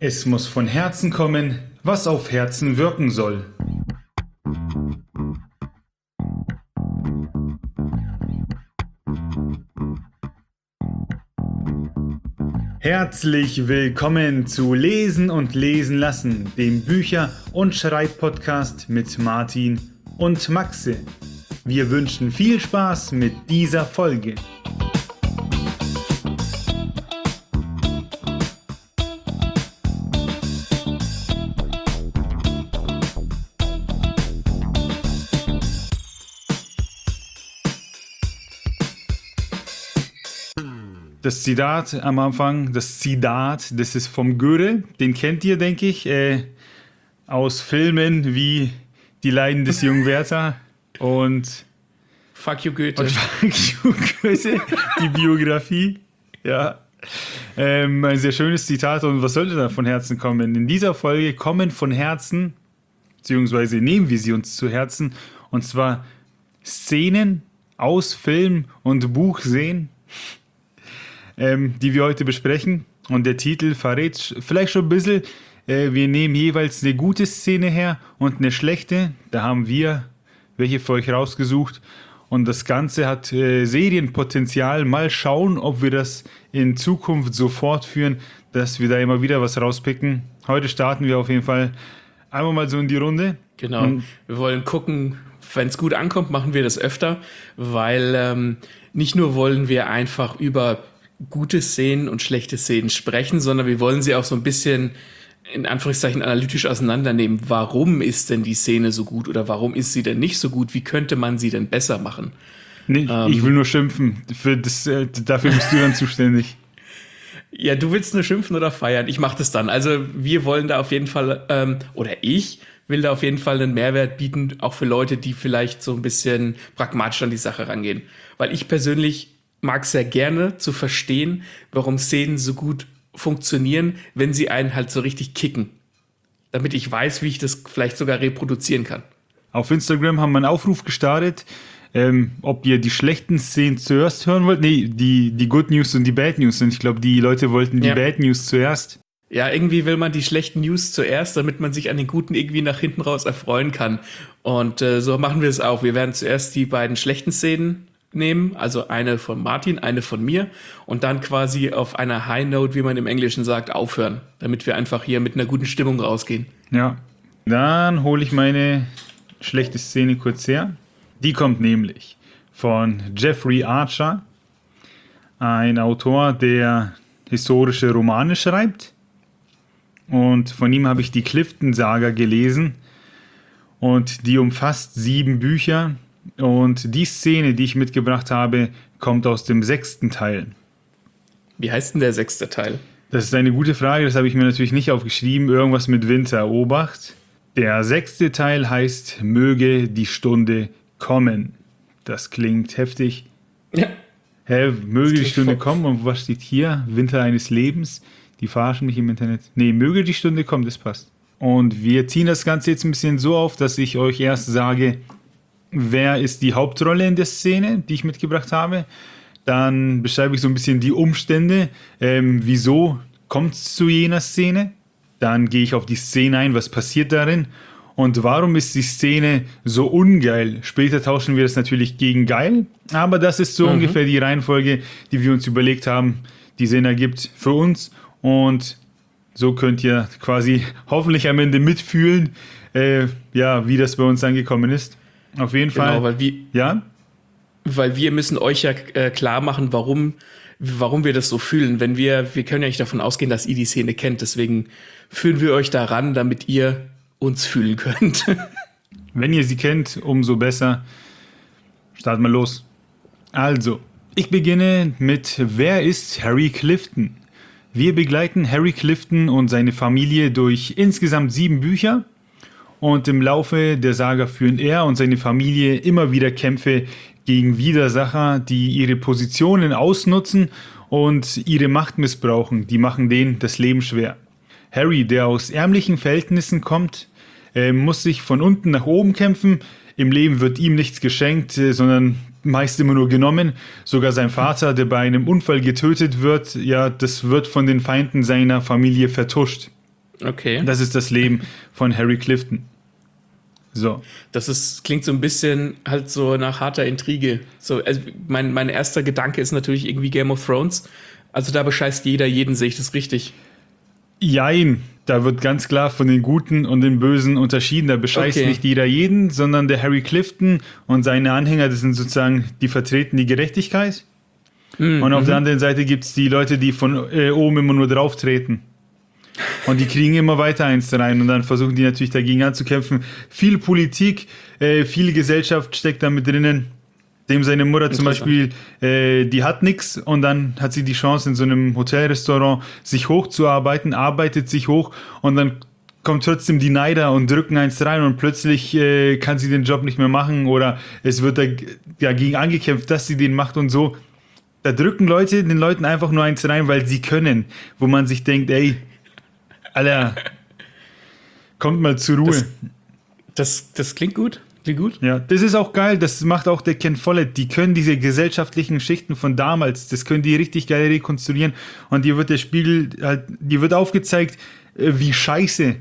Es muss von Herzen kommen, was auf Herzen wirken soll. Herzlich willkommen zu Lesen und Lesen lassen, dem Bücher- und Schreibpodcast mit Martin und Maxe. Wir wünschen viel Spaß mit dieser Folge. Das Zitat am Anfang, das ist vom Goethe, den kennt ihr, denke ich, aus Filmen wie Die Leiden des jungen Werther und Fuck you Goethe. Die Biografie. Ja. Ein sehr schönes Zitat, und was sollte da von Herzen kommen? In dieser Folge kommen von Herzen, beziehungsweise nehmen wir sie uns zu Herzen, und zwar Szenen aus Film und Buch sehen, die wir heute besprechen. Und der Titel verrät vielleicht schon ein bisschen. Wir nehmen jeweils eine gute Szene her und eine schlechte. Da haben wir welche für euch rausgesucht. Und das Ganze hat Serienpotenzial. Mal schauen, ob wir das in Zukunft so fortführen, dass wir da immer wieder was rauspicken. Heute starten wir auf jeden Fall einmal mal so in die Runde. Genau. Wir wollen gucken, wenn es gut ankommt, machen wir das öfter. Weil nicht nur wollen wir einfach über gute Szenen und schlechte Szenen sprechen, sondern wir wollen sie auch so ein bisschen in Anführungszeichen analytisch auseinandernehmen. Warum ist denn die Szene so gut oder warum ist sie denn nicht so gut? Wie könnte man sie denn besser machen? Nee, ich will nur schimpfen. Dafür bist du dann zuständig. Ja, du willst nur schimpfen oder feiern. Ich mache das dann. Also wir wollen da auf jeden Fall, oder ich will da auf jeden Fall einen Mehrwert bieten, auch für Leute, die vielleicht so ein bisschen pragmatisch an die Sache rangehen. Weil ich persönlich mag sehr gerne zu verstehen, warum Szenen so gut funktionieren, wenn sie einen halt so richtig kicken. Damit ich weiß, wie ich das vielleicht sogar reproduzieren kann. Auf Instagram haben wir einen Aufruf gestartet, ob ihr die schlechten Szenen zuerst hören wollt. Nee, die Good News und die Bad News. Und ich glaube, die Leute wollten die Bad News zuerst. Ja, irgendwie will man die schlechten News zuerst, damit man sich an den guten irgendwie nach hinten raus erfreuen kann. Und so machen wir es auch. Wir werden zuerst die beiden schlechten Szenen nehmen, also eine von Martin, eine von mir, und dann quasi auf einer High Note, wie man im Englischen sagt, aufhören, damit wir einfach hier mit einer guten Stimmung rausgehen. Ja, dann hole ich meine schlechte Szene kurz her. Die kommt nämlich von Jeffrey Archer, ein Autor, der historische Romane schreibt, und von ihm habe ich die Clifton-Saga gelesen, und die umfasst 7 Bücher. Und die Szene, die ich mitgebracht habe, kommt aus dem 6. Teil. Wie heißt denn der 6. Teil? Das ist eine gute Frage, das habe ich mir natürlich nicht aufgeschrieben. Irgendwas mit Winter, Obacht. Der 6. Teil heißt Möge die Stunde kommen. Das klingt heftig. Ja. Möge die Stunde kommen, und was steht hier? Winter eines Lebens. Die verarschen mich im Internet. Nee, möge die Stunde kommen, das passt. Und wir ziehen das Ganze jetzt ein bisschen so auf, dass ich euch erst sage, wer ist die Hauptrolle in der Szene, die ich mitgebracht habe. Dann beschreibe ich so ein bisschen die Umstände, wieso kommt es zu jener Szene. Dann gehe ich auf die Szene ein, was passiert darin und warum ist die Szene so ungeil. Später tauschen wir das natürlich gegen geil, aber das ist so ungefähr die Reihenfolge, die wir uns überlegt haben, die Sinn ergibt für uns, und so könnt ihr quasi hoffentlich am Ende mitfühlen, wie das bei uns angekommen ist. Auf jeden Fall. Genau, weil wir müssen euch ja klar machen, warum wir das so fühlen. Wir können ja nicht davon ausgehen, dass ihr die Szene kennt. Deswegen führen wir euch daran, damit ihr uns fühlen könnt. Wenn ihr sie kennt, umso besser. Starten wir los. Also, ich beginne mit: Wer ist Harry Clifton? Wir begleiten Harry Clifton und seine Familie durch insgesamt 7 Bücher. Und im Laufe der Saga führen er und seine Familie immer wieder Kämpfe gegen Widersacher, die ihre Positionen ausnutzen und ihre Macht missbrauchen. Die machen denen das Leben schwer. Harry, der aus ärmlichen Verhältnissen kommt, muss sich von unten nach oben kämpfen. Im Leben wird ihm nichts geschenkt, sondern meist immer nur genommen. Sogar sein Vater, der bei einem Unfall getötet wird, das wird von den Feinden seiner Familie vertuscht. Okay. Das ist das Leben von Harry Clifton. So. Klingt so ein bisschen halt so nach harter Intrige. So, also mein erster Gedanke ist natürlich irgendwie Game of Thrones. Also da bescheißt jeder jeden, sehe ich das richtig? Jein, da wird ganz klar von den Guten und den Bösen unterschieden. Da bescheißt nicht jeder jeden, sondern der Harry Clifton und seine Anhänger, das sind sozusagen, die vertreten die Gerechtigkeit. Und auf der anderen Seite gibt es die Leute, die von oben immer nur drauf treten. Und die kriegen immer weiter eins rein und dann versuchen die natürlich dagegen anzukämpfen. Viel Politik, viel Gesellschaft steckt da mit drinnen. Dem seine Mutter zum Beispiel, die hat nichts und dann hat sie die Chance in so einem Hotelrestaurant sich hochzuarbeiten, arbeitet sich hoch und dann kommt trotzdem die Neider und drücken eins rein und plötzlich kann sie den Job nicht mehr machen oder es wird dagegen angekämpft, dass sie den macht und so. Da drücken Leute den Leuten einfach nur eins rein, weil sie können, wo man sich denkt, ey, Alter, kommt mal zur Ruhe. Das klingt gut. Klingt gut. Ja, das ist auch geil, das macht auch der Ken Follett. Die können diese gesellschaftlichen Schichten von damals, das können die richtig geil rekonstruieren. Und dir wird der Spiegel, dir wird aufgezeigt, wie scheiße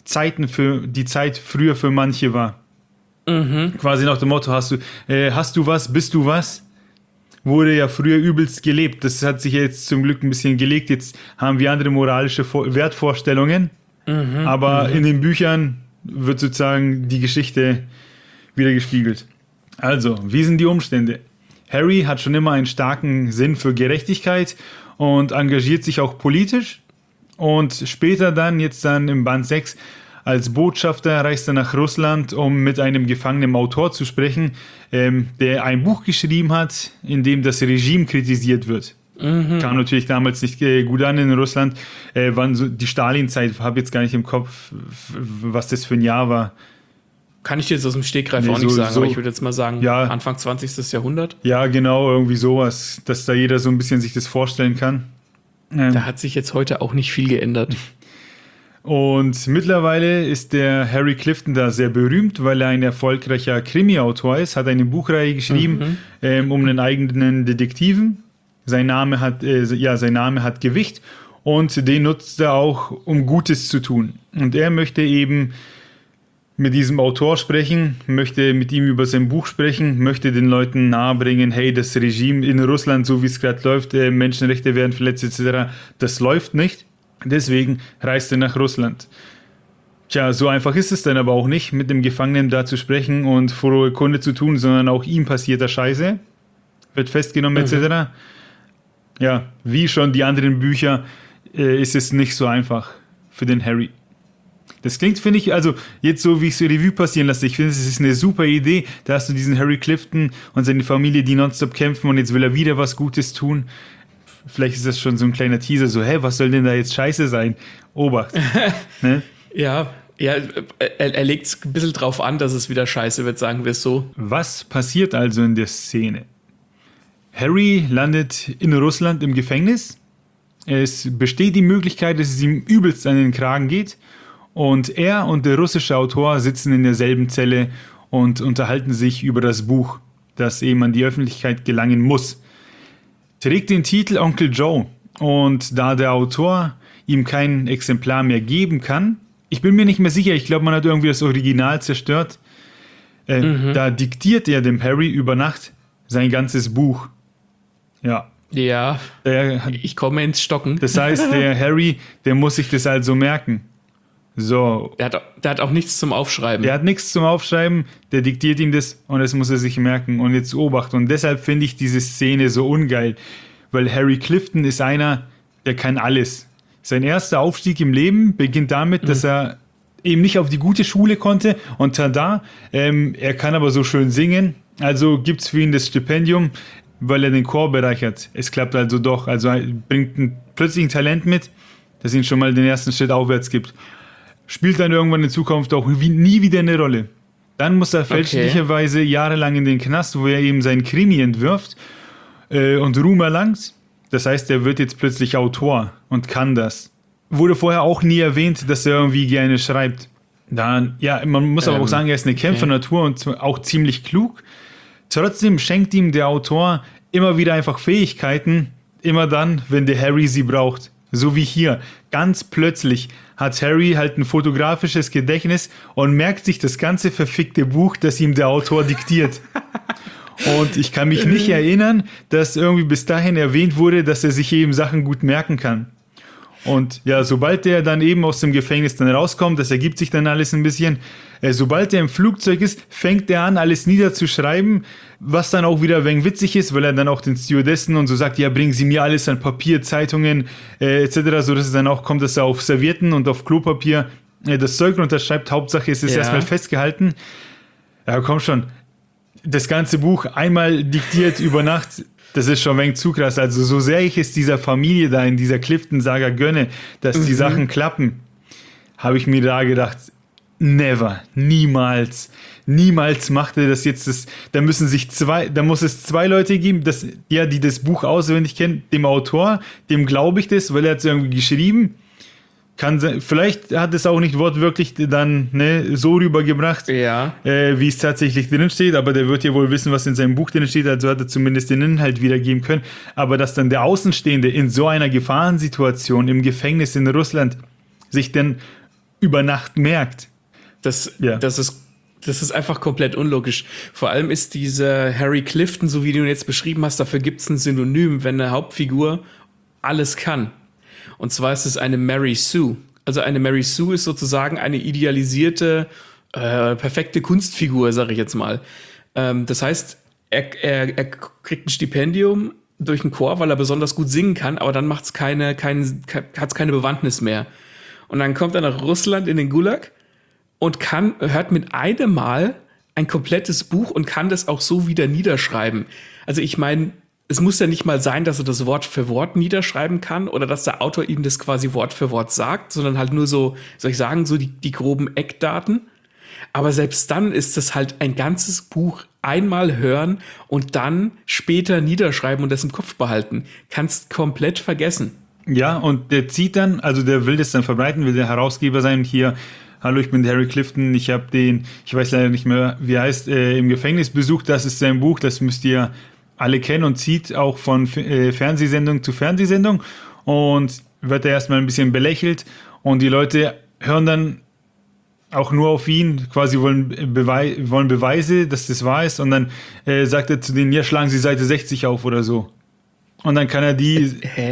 die Zeit früher für manche war. Quasi nach dem Motto, hast du was, bist du was? Wurde ja früher übelst gelebt. Das hat sich jetzt zum Glück ein bisschen gelegt. Jetzt haben wir andere moralische Wertvorstellungen. Aber in den Büchern wird sozusagen die Geschichte wieder gespiegelt. Also, wie sind die Umstände? Harry hat schon immer einen starken Sinn für Gerechtigkeit und engagiert sich auch politisch. Und später jetzt im Band 6, als Botschafter reist er nach Russland, um mit einem gefangenen Autor zu sprechen, der ein Buch geschrieben hat, in dem das Regime kritisiert wird. Kam natürlich damals nicht gut an in Russland. Wann so die Stalinzeit, habe jetzt gar nicht im Kopf, was das für ein Jahr war. Kann ich jetzt aus dem Stegreif auch nicht sagen, aber ich würde jetzt mal sagen, Anfang 20. Jahrhundert. Ja, genau, irgendwie sowas, dass da jeder so ein bisschen sich das vorstellen kann. Da hat sich jetzt heute auch nicht viel geändert. Und mittlerweile ist der Harry Clifton da sehr berühmt, weil er ein erfolgreicher Krimi-Autor ist, hat eine Buchreihe geschrieben um einen eigenen Detektiven. Sein Name hat Gewicht und den nutzt er auch, um Gutes zu tun. Und er möchte eben mit diesem Autor sprechen, möchte mit ihm über sein Buch sprechen, möchte den Leuten nahebringen, hey, das Regime in Russland, so wie es gerade läuft, Menschenrechte werden verletzt etc., das läuft nicht. Deswegen reist er nach Russland. Tja, so einfach ist es dann aber auch nicht, mit dem Gefangenen da zu sprechen und frohe Kunde zu tun, sondern auch ihm passiert da Scheiße, wird festgenommen etc. Ja, wie schon die anderen Bücher ist es nicht so einfach für den Harry. Das klingt, finde ich, also jetzt so, wie ich es Revue passieren lasse, ich finde, es ist eine super Idee. Da hast du diesen Harry Clifton und seine Familie, die nonstop kämpfen und jetzt will er wieder was Gutes tun. Vielleicht ist das schon so ein kleiner Teaser, so, was soll denn da jetzt Scheiße sein? Obacht. Ne? Ja, er legt es ein bisschen drauf an, dass es wieder Scheiße wird, sagen wir es so. Was passiert also in der Szene? Harry landet in Russland im Gefängnis. Es besteht die Möglichkeit, dass es ihm übelst an den Kragen geht. Und er und der russische Autor sitzen in derselben Zelle und unterhalten sich über das Buch, das eben an die Öffentlichkeit gelangen muss. Trägt den Titel Onkel Joe. Und da der Autor ihm kein Exemplar mehr geben kann, ich bin mir nicht mehr sicher, ich glaube, man hat irgendwie das Original zerstört, da diktiert er dem Harry über Nacht sein ganzes Buch. Ja. Ja, ich komme ins Stocken. Das heißt, der Harry, der muss sich das also merken. So. Der hat auch nichts zum Aufschreiben. Der hat nichts zum Aufschreiben, der diktiert ihm das und das muss er sich merken und jetzt Obacht. Und deshalb finde ich diese Szene so ungeil, weil Harry Clifton ist einer, der kann alles. Sein erster Aufstieg im Leben beginnt damit, dass er eben nicht auf die gute Schule konnte und tada, er kann aber so schön singen, also gibt es für ihn das Stipendium, weil er den Chor bereichert. Es klappt also doch, also er bringt plötzlich ein Talent mit, das ihn schon mal den ersten Schritt aufwärts gibt. Spielt dann irgendwann in Zukunft auch nie wieder eine Rolle. Dann muss er fälschlicherweise jahrelang in den Knast, wo er eben seinen Krimi entwirft und Ruhm erlangt. Das heißt, er wird jetzt plötzlich Autor und kann das. Wurde vorher auch nie erwähnt, dass er irgendwie gerne schreibt. Dann, ja, man muss aber auch sagen, er ist eine Kämpfernatur und auch ziemlich klug. Trotzdem schenkt ihm der Autor immer wieder einfach Fähigkeiten, immer dann, wenn der Harry sie braucht. So wie hier. Ganz plötzlich hat Harry halt ein fotografisches Gedächtnis und merkt sich das ganze verfickte Buch, das ihm der Autor diktiert. Und ich kann mich nicht erinnern, dass irgendwie bis dahin erwähnt wurde, dass er sich eben Sachen gut merken kann. Und ja, sobald der dann eben aus dem Gefängnis dann rauskommt, das ergibt sich dann alles ein bisschen, sobald er im Flugzeug ist, fängt er an, alles niederzuschreiben, was dann auch wieder ein wenig witzig ist, weil er dann auch den Stewardessen und so sagt, ja, bringen Sie mir alles an Papier, Zeitungen etc., so dass es dann auch kommt, dass er auf Servietten und auf Klopapier das Zeug runterschreibt. Hauptsache es ist erstmal festgehalten. Ja, komm schon. Das ganze Buch einmal diktiert über Nacht, das ist schon ein wenig zu krass. Also so sehr ich es dieser Familie da in dieser Clifton-Saga gönne, dass die Sachen klappen, habe ich mir da gedacht, never, niemals macht er das jetzt. Da muss es zwei Leute geben, die das Buch auswendig kennen. Dem Autor, dem glaube ich das, weil er hat es irgendwie geschrieben. Vielleicht hat es auch nicht wortwörtlich dann so rübergebracht, wie es tatsächlich drin steht, aber der wird ja wohl wissen, was in seinem Buch drin steht, also hat er zumindest den Inhalt wiedergeben können. Aber dass dann der Außenstehende in so einer Gefahrensituation im Gefängnis in Russland sich dann über Nacht merkt, das ist einfach komplett unlogisch. Vor allem ist dieser Harry Clifton, so wie du ihn jetzt beschrieben hast, dafür gibt es ein Synonym, wenn eine Hauptfigur alles kann. Und zwar ist es eine Mary Sue. Also eine Mary Sue ist sozusagen eine idealisierte, perfekte Kunstfigur, sage ich jetzt mal. Das heißt, er kriegt ein Stipendium durch einen Chor, weil er besonders gut singen kann, aber dann hat's keine Bewandtnis mehr. Und dann kommt er nach Russland in den Gulag und hört mit einem Mal ein komplettes Buch und kann das auch so wieder niederschreiben. Also ich meine, es muss ja nicht mal sein, dass er das Wort für Wort niederschreiben kann oder dass der Autor ihm das quasi Wort für Wort sagt, sondern halt nur so, soll ich sagen, so die groben Eckdaten. Aber selbst dann ist das halt ein ganzes Buch einmal hören und dann später niederschreiben und das im Kopf behalten. Kannst komplett vergessen. Ja, und der zieht dann, also der will das dann verbreiten, will der Herausgeber sein. Hier, hallo, ich bin Harry Clifton, ich habe ich weiß leider nicht mehr, wie er heißt, im Gefängnis besucht. Das ist sein Buch, das müsst ihr alle kennen und zieht auch von Fernsehsendung zu Fernsehsendung und wird da erstmal ein bisschen belächelt und die Leute hören dann auch nur auf ihn, quasi wollen Beweise, dass das wahr ist und dann sagt er zu denen, ja, schlagen Sie Seite 60 auf oder so. Und dann kann er die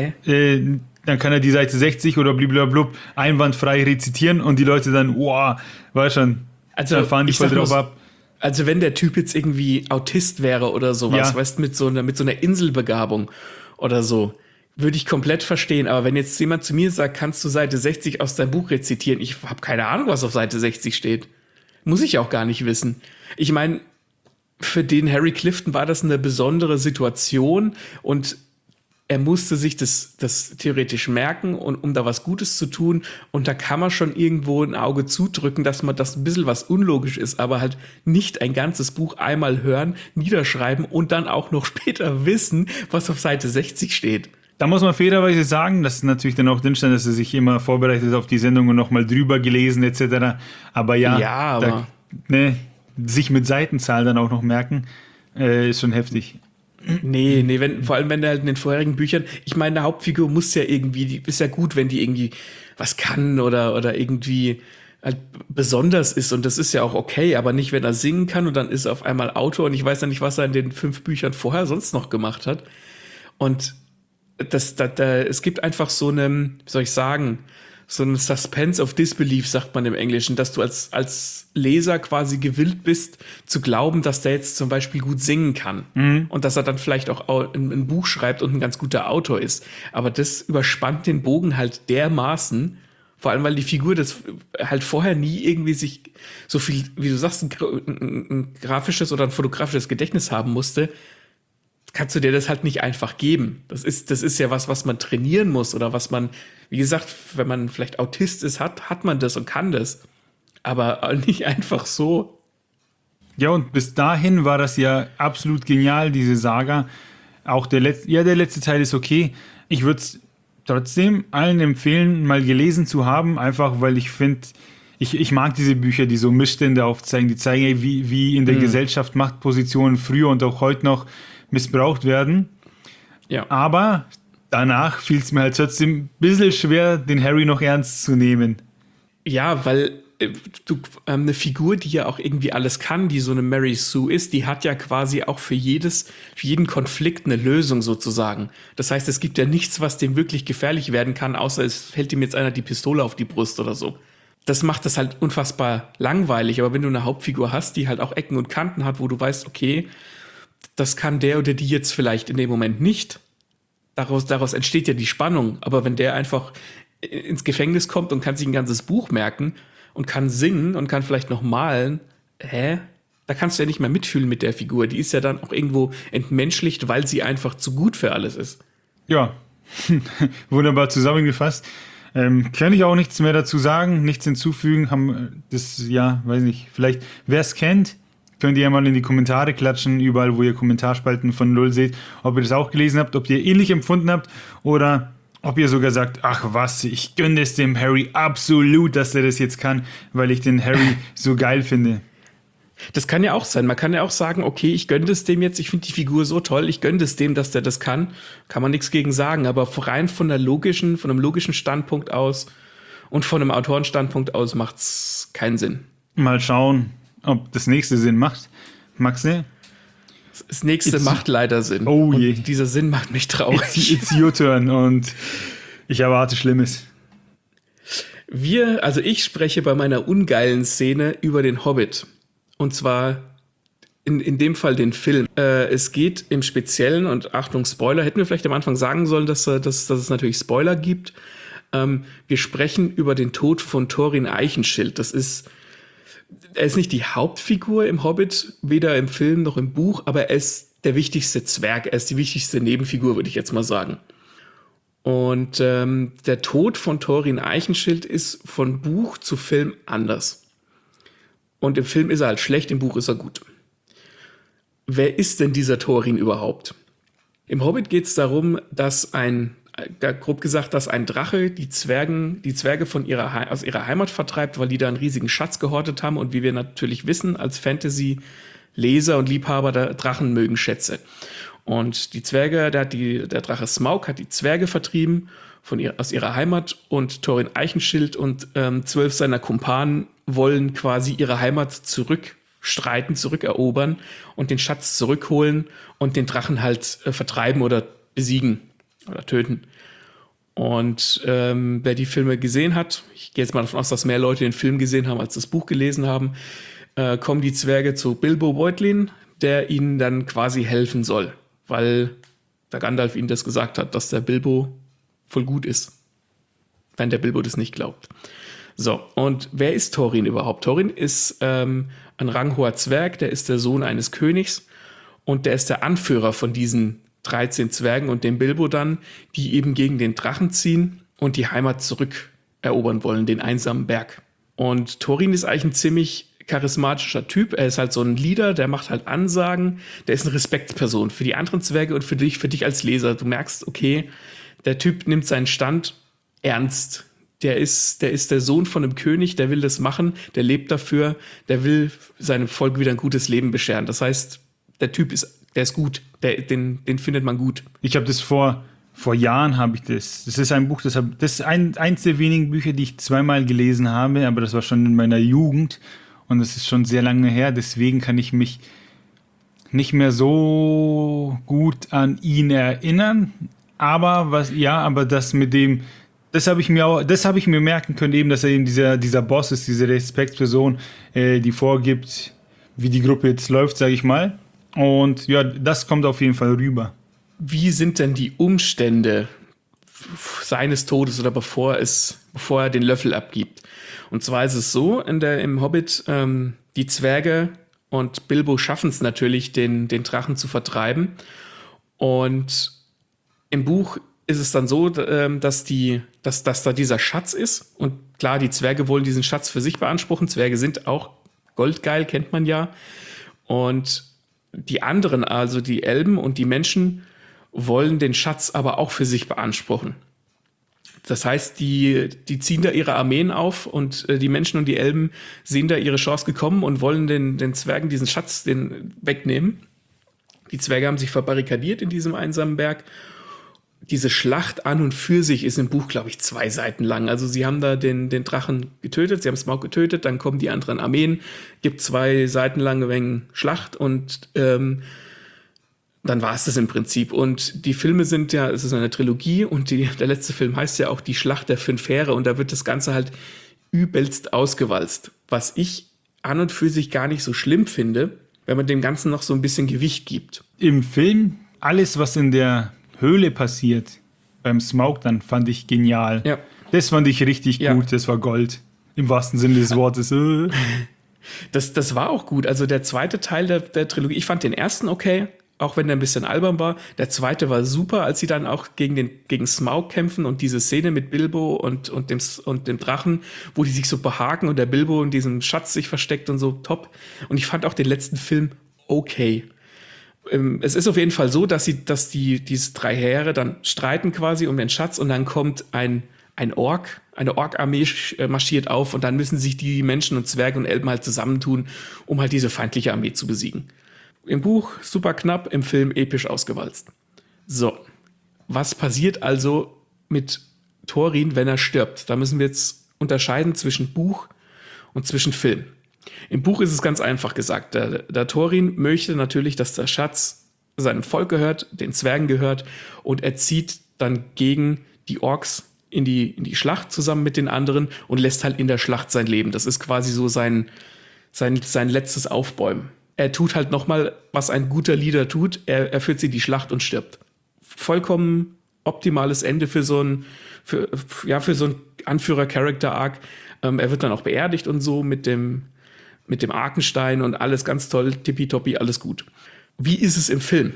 Seite 60 oder blablabla einwandfrei rezitieren und die Leute dann, wow, war schon, also, dann fahren die voll drauf ab. Also wenn der Typ jetzt irgendwie Autist wäre oder sowas, weißt, mit so einer Inselbegabung oder so, würde ich komplett verstehen. Aber wenn jetzt jemand zu mir sagt, kannst du Seite 60 aus deinem Buch rezitieren? Ich habe keine Ahnung, was auf Seite 60 steht. Muss ich auch gar nicht wissen. Ich meine, für den Harry Clifton war das eine besondere Situation und er musste sich das theoretisch merken, und um da was Gutes zu tun. Und da kann man schon irgendwo ein Auge zudrücken, dass man das ein bisschen was unlogisch ist, aber halt nicht ein ganzes Buch einmal hören, niederschreiben und dann auch noch später wissen, was auf Seite 60 steht. Da muss man fairerweise sagen, dass natürlich dann auch drin stand, dass er sich immer vorbereitet auf die Sendung und nochmal drüber gelesen etc. Aber sich mit Seitenzahl dann auch noch merken, ist schon heftig. Nee, vor allem wenn er halt in den vorherigen Büchern, ich meine, eine Hauptfigur muss ja irgendwie, ist ja gut, wenn die irgendwie was kann oder irgendwie halt besonders ist und das ist ja auch okay, aber nicht, wenn er singen kann und dann ist er auf einmal Autor und ich weiß ja nicht, was er in den 5 Büchern vorher sonst noch gemacht hat. Und es gibt einfach so eine, wie soll ich sagen, so ein Suspense of Disbelief, sagt man im Englischen, dass du als Leser quasi gewillt bist, zu glauben, dass der jetzt zum Beispiel gut singen kann. Mhm. Und dass er dann vielleicht auch ein Buch schreibt und ein ganz guter Autor ist. Aber das überspannt den Bogen halt dermaßen, vor allem, weil die Figur das halt vorher nie irgendwie sich so viel, wie du sagst, ein grafisches oder ein fotografisches Gedächtnis haben musste, kannst du dir das halt nicht einfach geben. Das ist ja was man trainieren muss oder was man, wie gesagt, wenn man vielleicht Autist ist, hat man das und kann das. Aber nicht einfach so. Ja, und bis dahin war das ja absolut genial, diese Saga. Auch der letzte Teil ist okay. Ich würde es trotzdem allen empfehlen, mal gelesen zu haben, einfach weil ich finde, ich mag diese Bücher, die so Missstände aufzeigen, die zeigen, wie in der Gesellschaft Machtpositionen früher und auch heute noch missbraucht werden. Ja. Aber danach fiel es mir halt trotzdem ein bisschen schwer, den Harry noch ernst zu nehmen. Ja, weil eine Figur, die ja auch irgendwie alles kann, die so eine Mary Sue ist, die hat ja quasi auch für jeden Konflikt eine Lösung sozusagen. Das heißt, es gibt ja nichts, was dem wirklich gefährlich werden kann, außer es fällt ihm jetzt einer die Pistole auf die Brust oder so. Das macht das halt unfassbar langweilig. Aber wenn du eine Hauptfigur hast, die halt auch Ecken und Kanten hat, wo du weißt, okay, das kann der oder die jetzt vielleicht in dem Moment nicht. Daraus entsteht ja die Spannung. Aber wenn der einfach ins Gefängnis kommt und kann sich ein ganzes Buch merken und kann singen und kann vielleicht noch malen, da kannst du ja nicht mehr mitfühlen mit der Figur. Die ist ja dann auch irgendwo entmenschlicht, weil sie einfach zu gut für alles ist. Ja, wunderbar zusammengefasst. Kann ich auch nichts mehr dazu sagen, nichts hinzufügen. Haben das, ja, weiß nicht, vielleicht, wer es kennt, könnt ihr ja mal in die Kommentare klatschen, überall, wo ihr Kommentarspalten von Null seht, ob ihr das auch gelesen habt, ob ihr ähnlich empfunden habt oder ob ihr sogar sagt, ach was, ich gönne es dem Harry absolut, dass er das jetzt kann, weil ich den Harry so geil finde. Das kann ja auch sein. Man kann ja auch sagen, okay, ich gönne es dem jetzt, ich finde die Figur so toll, ich gönne es dem, dass der das kann. Kann man nichts gegen sagen, aber rein von einem logischen Standpunkt aus und von einem Autorenstandpunkt aus macht es keinen Sinn. Mal schauen, ob das nächste Sinn macht. Maxe? Das nächste macht leider Sinn. Oh je. Und dieser Sinn macht mich traurig. It's your turn und ich erwarte Schlimmes. Ich spreche bei meiner ungeilen Szene über den Hobbit. Und zwar in dem Fall den Film. Es geht im Speziellen, und Achtung, Spoiler, hätten wir vielleicht am Anfang sagen sollen, dass es natürlich Spoiler gibt. Wir sprechen über den Tod von Thorin Eichenschild. Er ist nicht die Hauptfigur im Hobbit, weder im Film noch im Buch, aber er ist der wichtigste Zwerg, er ist die wichtigste Nebenfigur, würde ich jetzt mal sagen. Und der Tod von Thorin Eichenschild ist von Buch zu Film anders. Und im Film ist er halt schlecht, im Buch ist er gut. Wer ist denn dieser Thorin überhaupt? Im Hobbit geht es darum, dass grob gesagt, dass ein Drache die Zwerge aus ihrer Heimat vertreibt, weil die da einen riesigen Schatz gehortet haben. Und wie wir natürlich wissen, als Fantasy-Leser und Liebhaber, der Drachen mögen Schätze. Und die Zwerge, der Drache Smaug hat die Zwerge vertrieben aus ihrer Heimat, und Thorin Eichenschild und 12 seiner Kumpanen wollen quasi ihre Heimat zurückerobern und den Schatz zurückholen und den Drachen halt vertreiben oder besiegen oder töten. Und wer die Filme gesehen hat, ich gehe jetzt mal davon aus, dass mehr Leute den Film gesehen haben, als das Buch gelesen haben, kommen die Zwerge zu Bilbo Beutlin, der ihnen dann quasi helfen soll, weil der Gandalf ihnen das gesagt hat, dass der Bilbo voll gut ist, wenn der Bilbo das nicht glaubt. So, und wer ist Thorin überhaupt? Thorin ist ein ranghoher Zwerg, der ist der Sohn eines Königs und der ist der Anführer von diesen 13 Zwergen und dem Bilbo dann, die eben gegen den Drachen ziehen und die Heimat zurückerobern wollen, den einsamen Berg. Und Thorin ist eigentlich ein ziemlich charismatischer Typ. Er ist halt so ein Leader, der macht halt Ansagen, der ist eine Respektsperson für die anderen Zwerge und für dich als Leser. Du merkst, okay, der Typ nimmt seinen Stand ernst. Der ist der Sohn von einem König, der will das machen, der lebt dafür, der will seinem Volk wieder ein gutes Leben bescheren. Das heißt, der ist gut, den findet man gut. Ich habe das vor Jahren habe ich das. Das ist ein Buch, das ist eins der wenigen Bücher, die ich zweimal gelesen habe, aber das war schon in meiner Jugend und das ist schon sehr lange her. Deswegen kann ich mich nicht mehr so gut an ihn erinnern. Aber das mit dem, das habe ich mir merken können, eben, dass er eben dieser Boss ist, diese Respektsperson, die vorgibt, wie die Gruppe jetzt läuft, sage ich mal. Und ja, das kommt auf jeden Fall rüber. Wie sind denn die Umstände seines Todes oder bevor er den Löffel abgibt? Und zwar ist es so, im Hobbit, die Zwerge und Bilbo schaffen es natürlich, den Drachen zu vertreiben. Und im Buch ist es dann so, dass da dieser Schatz ist. Und klar, die Zwerge wollen diesen Schatz für sich beanspruchen. Zwerge sind auch goldgeil, kennt man ja. Und die anderen, also die Elben und die Menschen, wollen den Schatz aber auch für sich beanspruchen. Das heißt, die ziehen da ihre Armeen auf und die Menschen und die Elben sehen da ihre Chance gekommen und wollen den Zwergen diesen Schatz wegnehmen. Die Zwerge haben sich verbarrikadiert in diesem einsamen Berg. diese Schlacht an und für sich ist im Buch, glaube ich, 2 Seiten lang. Also sie haben da den Drachen getötet, sie haben Smaug getötet, dann kommen die anderen Armeen, gibt 2 Seiten lange Mengen Schlacht und dann war es das im Prinzip. Und die Filme sind ja, es ist eine Trilogie und der letzte Film heißt ja auch die Schlacht der 5 Heere und da wird das Ganze halt übelst ausgewalzt. Was ich an und für sich gar nicht so schlimm finde, wenn man dem Ganzen noch so ein bisschen Gewicht gibt. Im Film, alles, was in der Höhle passiert, beim Smaug dann, fand ich genial. Ja. Das fand ich richtig gut, das war Gold. Im wahrsten Sinne des Wortes. Das war auch gut. Also der zweite Teil der Trilogie, ich fand den ersten okay, auch wenn der ein bisschen albern war. Der zweite war super, als sie dann auch gegen Smaug kämpfen und diese Szene mit Bilbo und dem Drachen, wo die sich so behaken und der Bilbo in diesem Schatz sich versteckt und so, top. Und ich fand auch den letzten Film okay. Es ist auf jeden Fall so, dass diese 3 Heere dann streiten quasi um den Schatz und dann kommt eine Ork-Armee marschiert auf und dann müssen sich die Menschen und Zwerge und Elben halt zusammentun, um halt diese feindliche Armee zu besiegen. Im Buch super knapp, im Film episch ausgewalzt. So, was passiert also mit Thorin, wenn er stirbt? Da müssen wir jetzt unterscheiden zwischen Buch und zwischen Film. Im Buch ist es ganz einfach gesagt. Der Thorin möchte natürlich, dass der Schatz seinem Volk gehört, den Zwergen gehört und er zieht dann gegen die Orks in die Schlacht zusammen mit den anderen und lässt halt in der Schlacht sein Leben. Das ist quasi so sein letztes Aufbäumen. Er tut halt nochmal, was ein guter Leader tut. Er führt sie in die Schlacht und stirbt. Vollkommen optimales Ende für so ein Anführer-Character-Arc. Er wird dann auch beerdigt und so mit dem Arkenstein und alles ganz toll, tippitoppi, alles gut. Wie ist es im Film?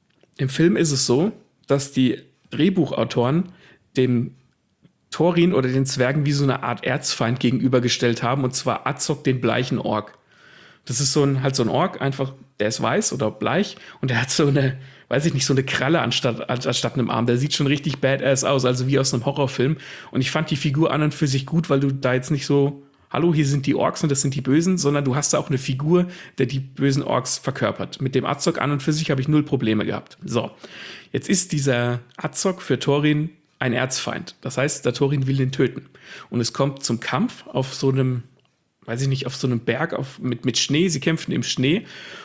Im Film ist es so, dass die Drehbuchautoren dem Thorin oder den Zwergen wie so eine Art Erzfeind gegenübergestellt haben, und zwar Azog, den bleichen Ork. Das ist so ein Ork, einfach, der ist weiß oder bleich und der hat so eine, weiß ich nicht, so eine Kralle anstatt einem Arm. Der sieht schon richtig badass aus, also wie aus einem Horrorfilm. Und ich fand die Figur an und für sich gut, weil du da jetzt nicht so, hallo, hier sind die Orks und das sind die Bösen, sondern du hast da auch eine Figur, der die bösen Orks verkörpert. Mit dem Azog an und für sich habe ich 0 Probleme gehabt. So, jetzt ist dieser Azog für Thorin ein Erzfeind. Das heißt, der Thorin will ihn töten. Und es kommt zum Kampf auf so einem, weiß ich nicht, auf so einem Berg mit Schnee. Sie kämpfen im Schnee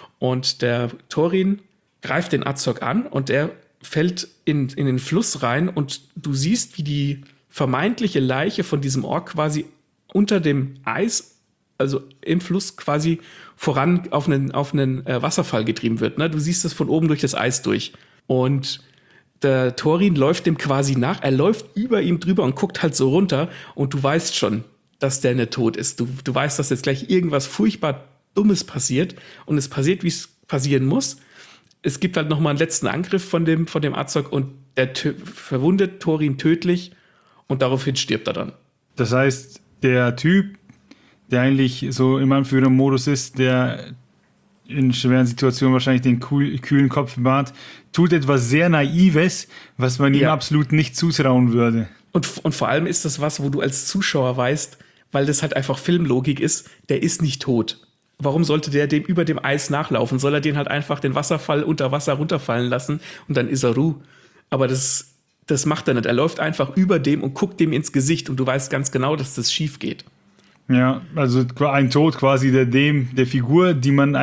und der Thorin greift den Azog an und er fällt in den Fluss rein und du siehst, wie die vermeintliche Leiche von diesem Ork quasi unter dem Eis, also im Fluss quasi voran auf einen Wasserfall getrieben wird. Ne? Du siehst das von oben durch das Eis durch. Und der Thorin läuft dem quasi nach. Er läuft über ihm drüber und guckt halt so runter und du weißt schon, dass der nicht tot ist. Du weißt, dass jetzt gleich irgendwas furchtbar Dummes passiert und es passiert, wie es passieren muss. Es gibt halt nochmal einen letzten Angriff von dem Azog und der verwundet Thorin tödlich und daraufhin stirbt er dann. Das heißt, der Typ, der eigentlich so im Anführermodus ist, der in schweren Situationen wahrscheinlich den kühlen Kopf bewahrt, tut etwas sehr Naives, was man ihm absolut nicht zutrauen würde. Und vor allem ist das was, wo du als Zuschauer weißt, weil das halt einfach Filmlogik ist, der ist nicht tot. Warum sollte der dem über dem Eis nachlaufen? Soll er den halt einfach den Wasserfall unter Wasser runterfallen lassen und dann ist er Ruhe? Aber das macht er nicht. Er läuft einfach über dem und guckt dem ins Gesicht und du weißt ganz genau, dass das schief geht. Ja, also ein Tod quasi der Figur, die man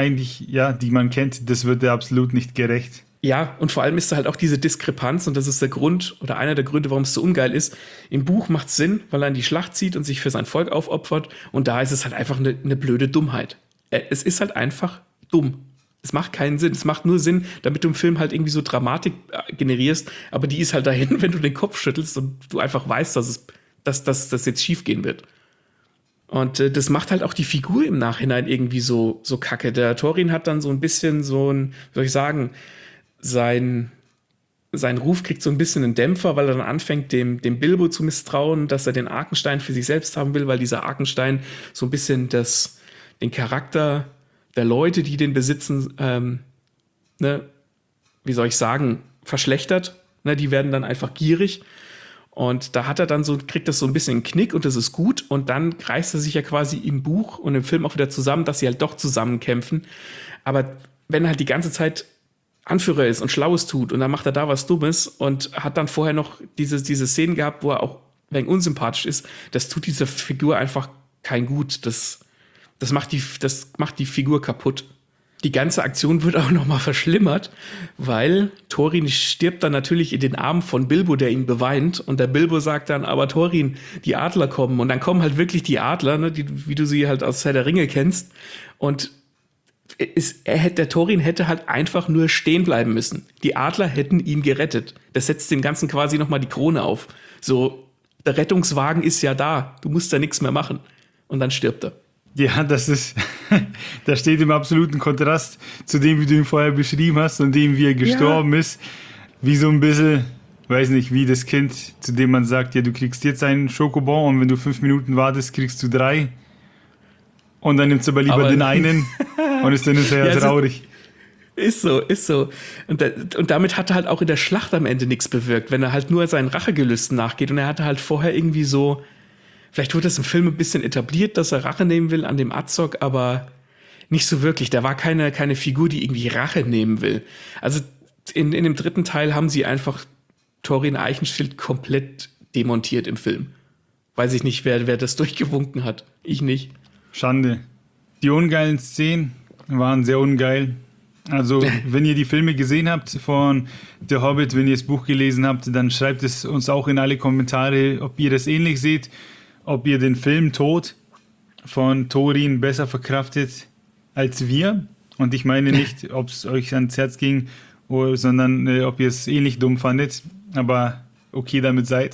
kennt, das wird der absolut nicht gerecht. Ja, und vor allem ist da halt auch diese Diskrepanz und das ist der Grund oder einer der Gründe, warum es so ungeil ist. Im Buch macht es Sinn, weil er in die Schlacht zieht und sich für sein Volk aufopfert und da ist es halt einfach eine blöde Dummheit. Es ist halt einfach dumm. Es macht keinen Sinn. Es macht nur Sinn, damit du im Film halt irgendwie so Dramatik generierst, aber die ist halt dahin, wenn du den Kopf schüttelst und du einfach weißt, dass das jetzt schief gehen wird. Und das macht halt auch die Figur im Nachhinein irgendwie so kacke. Der Thorin hat dann so ein bisschen so ein, wie soll ich sagen, sein Ruf kriegt so ein bisschen einen Dämpfer, weil er dann anfängt, dem Bilbo zu misstrauen, dass er den Arkenstein für sich selbst haben will, weil dieser Arkenstein so ein bisschen den Charakter der Leute, die den besitzen, wie soll ich sagen, verschlechtert. Ne, die werden dann einfach gierig. Und da kriegt das so ein bisschen einen Knick und das ist gut. Und dann reißt er sich ja quasi im Buch und im Film auch wieder zusammen, dass sie halt doch zusammenkämpfen. Aber wenn halt die ganze Zeit Anführer ist und Schlaues tut und dann macht er da was Dummes und hat dann vorher noch diese Szenen gehabt, wo er auch ein wenig unsympathisch ist. Das tut dieser Figur einfach kein Gut. Das macht die Figur kaputt. Die ganze Aktion wird auch noch mal verschlimmert, weil Thorin stirbt dann natürlich in den Armen von Bilbo, der ihn beweint. Und der Bilbo sagt dann, aber Thorin, die Adler kommen. Und dann kommen halt wirklich die Adler, ne, wie du sie halt aus Herr der Ringe kennst. Und der Thorin hätte halt einfach nur stehen bleiben müssen. Die Adler hätten ihn gerettet. Das setzt dem Ganzen quasi noch mal die Krone auf. So, der Rettungswagen ist ja da. Du musst da nichts mehr machen. Und dann stirbt er. Ja, das steht im absoluten Kontrast zu dem, wie du ihn vorher beschrieben hast und dem, wie er gestorben ist. Wie so ein bisschen, weiß nicht, wie das Kind, zu dem man sagt, ja, du kriegst jetzt einen Schokobon und wenn du 5 Minuten wartest, kriegst du 3. Und dann nimmst du aber lieber den einen und ist dann hinterher traurig. Ist so. Und damit hat er halt auch in der Schlacht am Ende nichts bewirkt, wenn er halt nur seinen Rachegelüsten nachgeht. Und er hatte halt vorher irgendwie so, vielleicht wurde das im Film ein bisschen etabliert, dass er Rache nehmen will an dem Azog, aber nicht so wirklich. Da war keine Figur, die irgendwie Rache nehmen will. Also in dem 3. Teil haben sie einfach Thorin Eichenschild komplett demontiert im Film. Weiß ich nicht, wer das durchgewunken hat. Ich nicht. Schande. Die ungeilen Szenen waren sehr ungeil. Also, wenn ihr die Filme gesehen habt von Der Hobbit, wenn ihr das Buch gelesen habt, dann schreibt es uns auch in alle Kommentare, ob ihr das ähnlich seht, ob ihr den Film Tod von Thorin besser verkraftet als wir. Und ich meine nicht, ob es euch ans Herz ging, sondern ob ihr es ähnlich dumm fandet. Aber okay damit seid.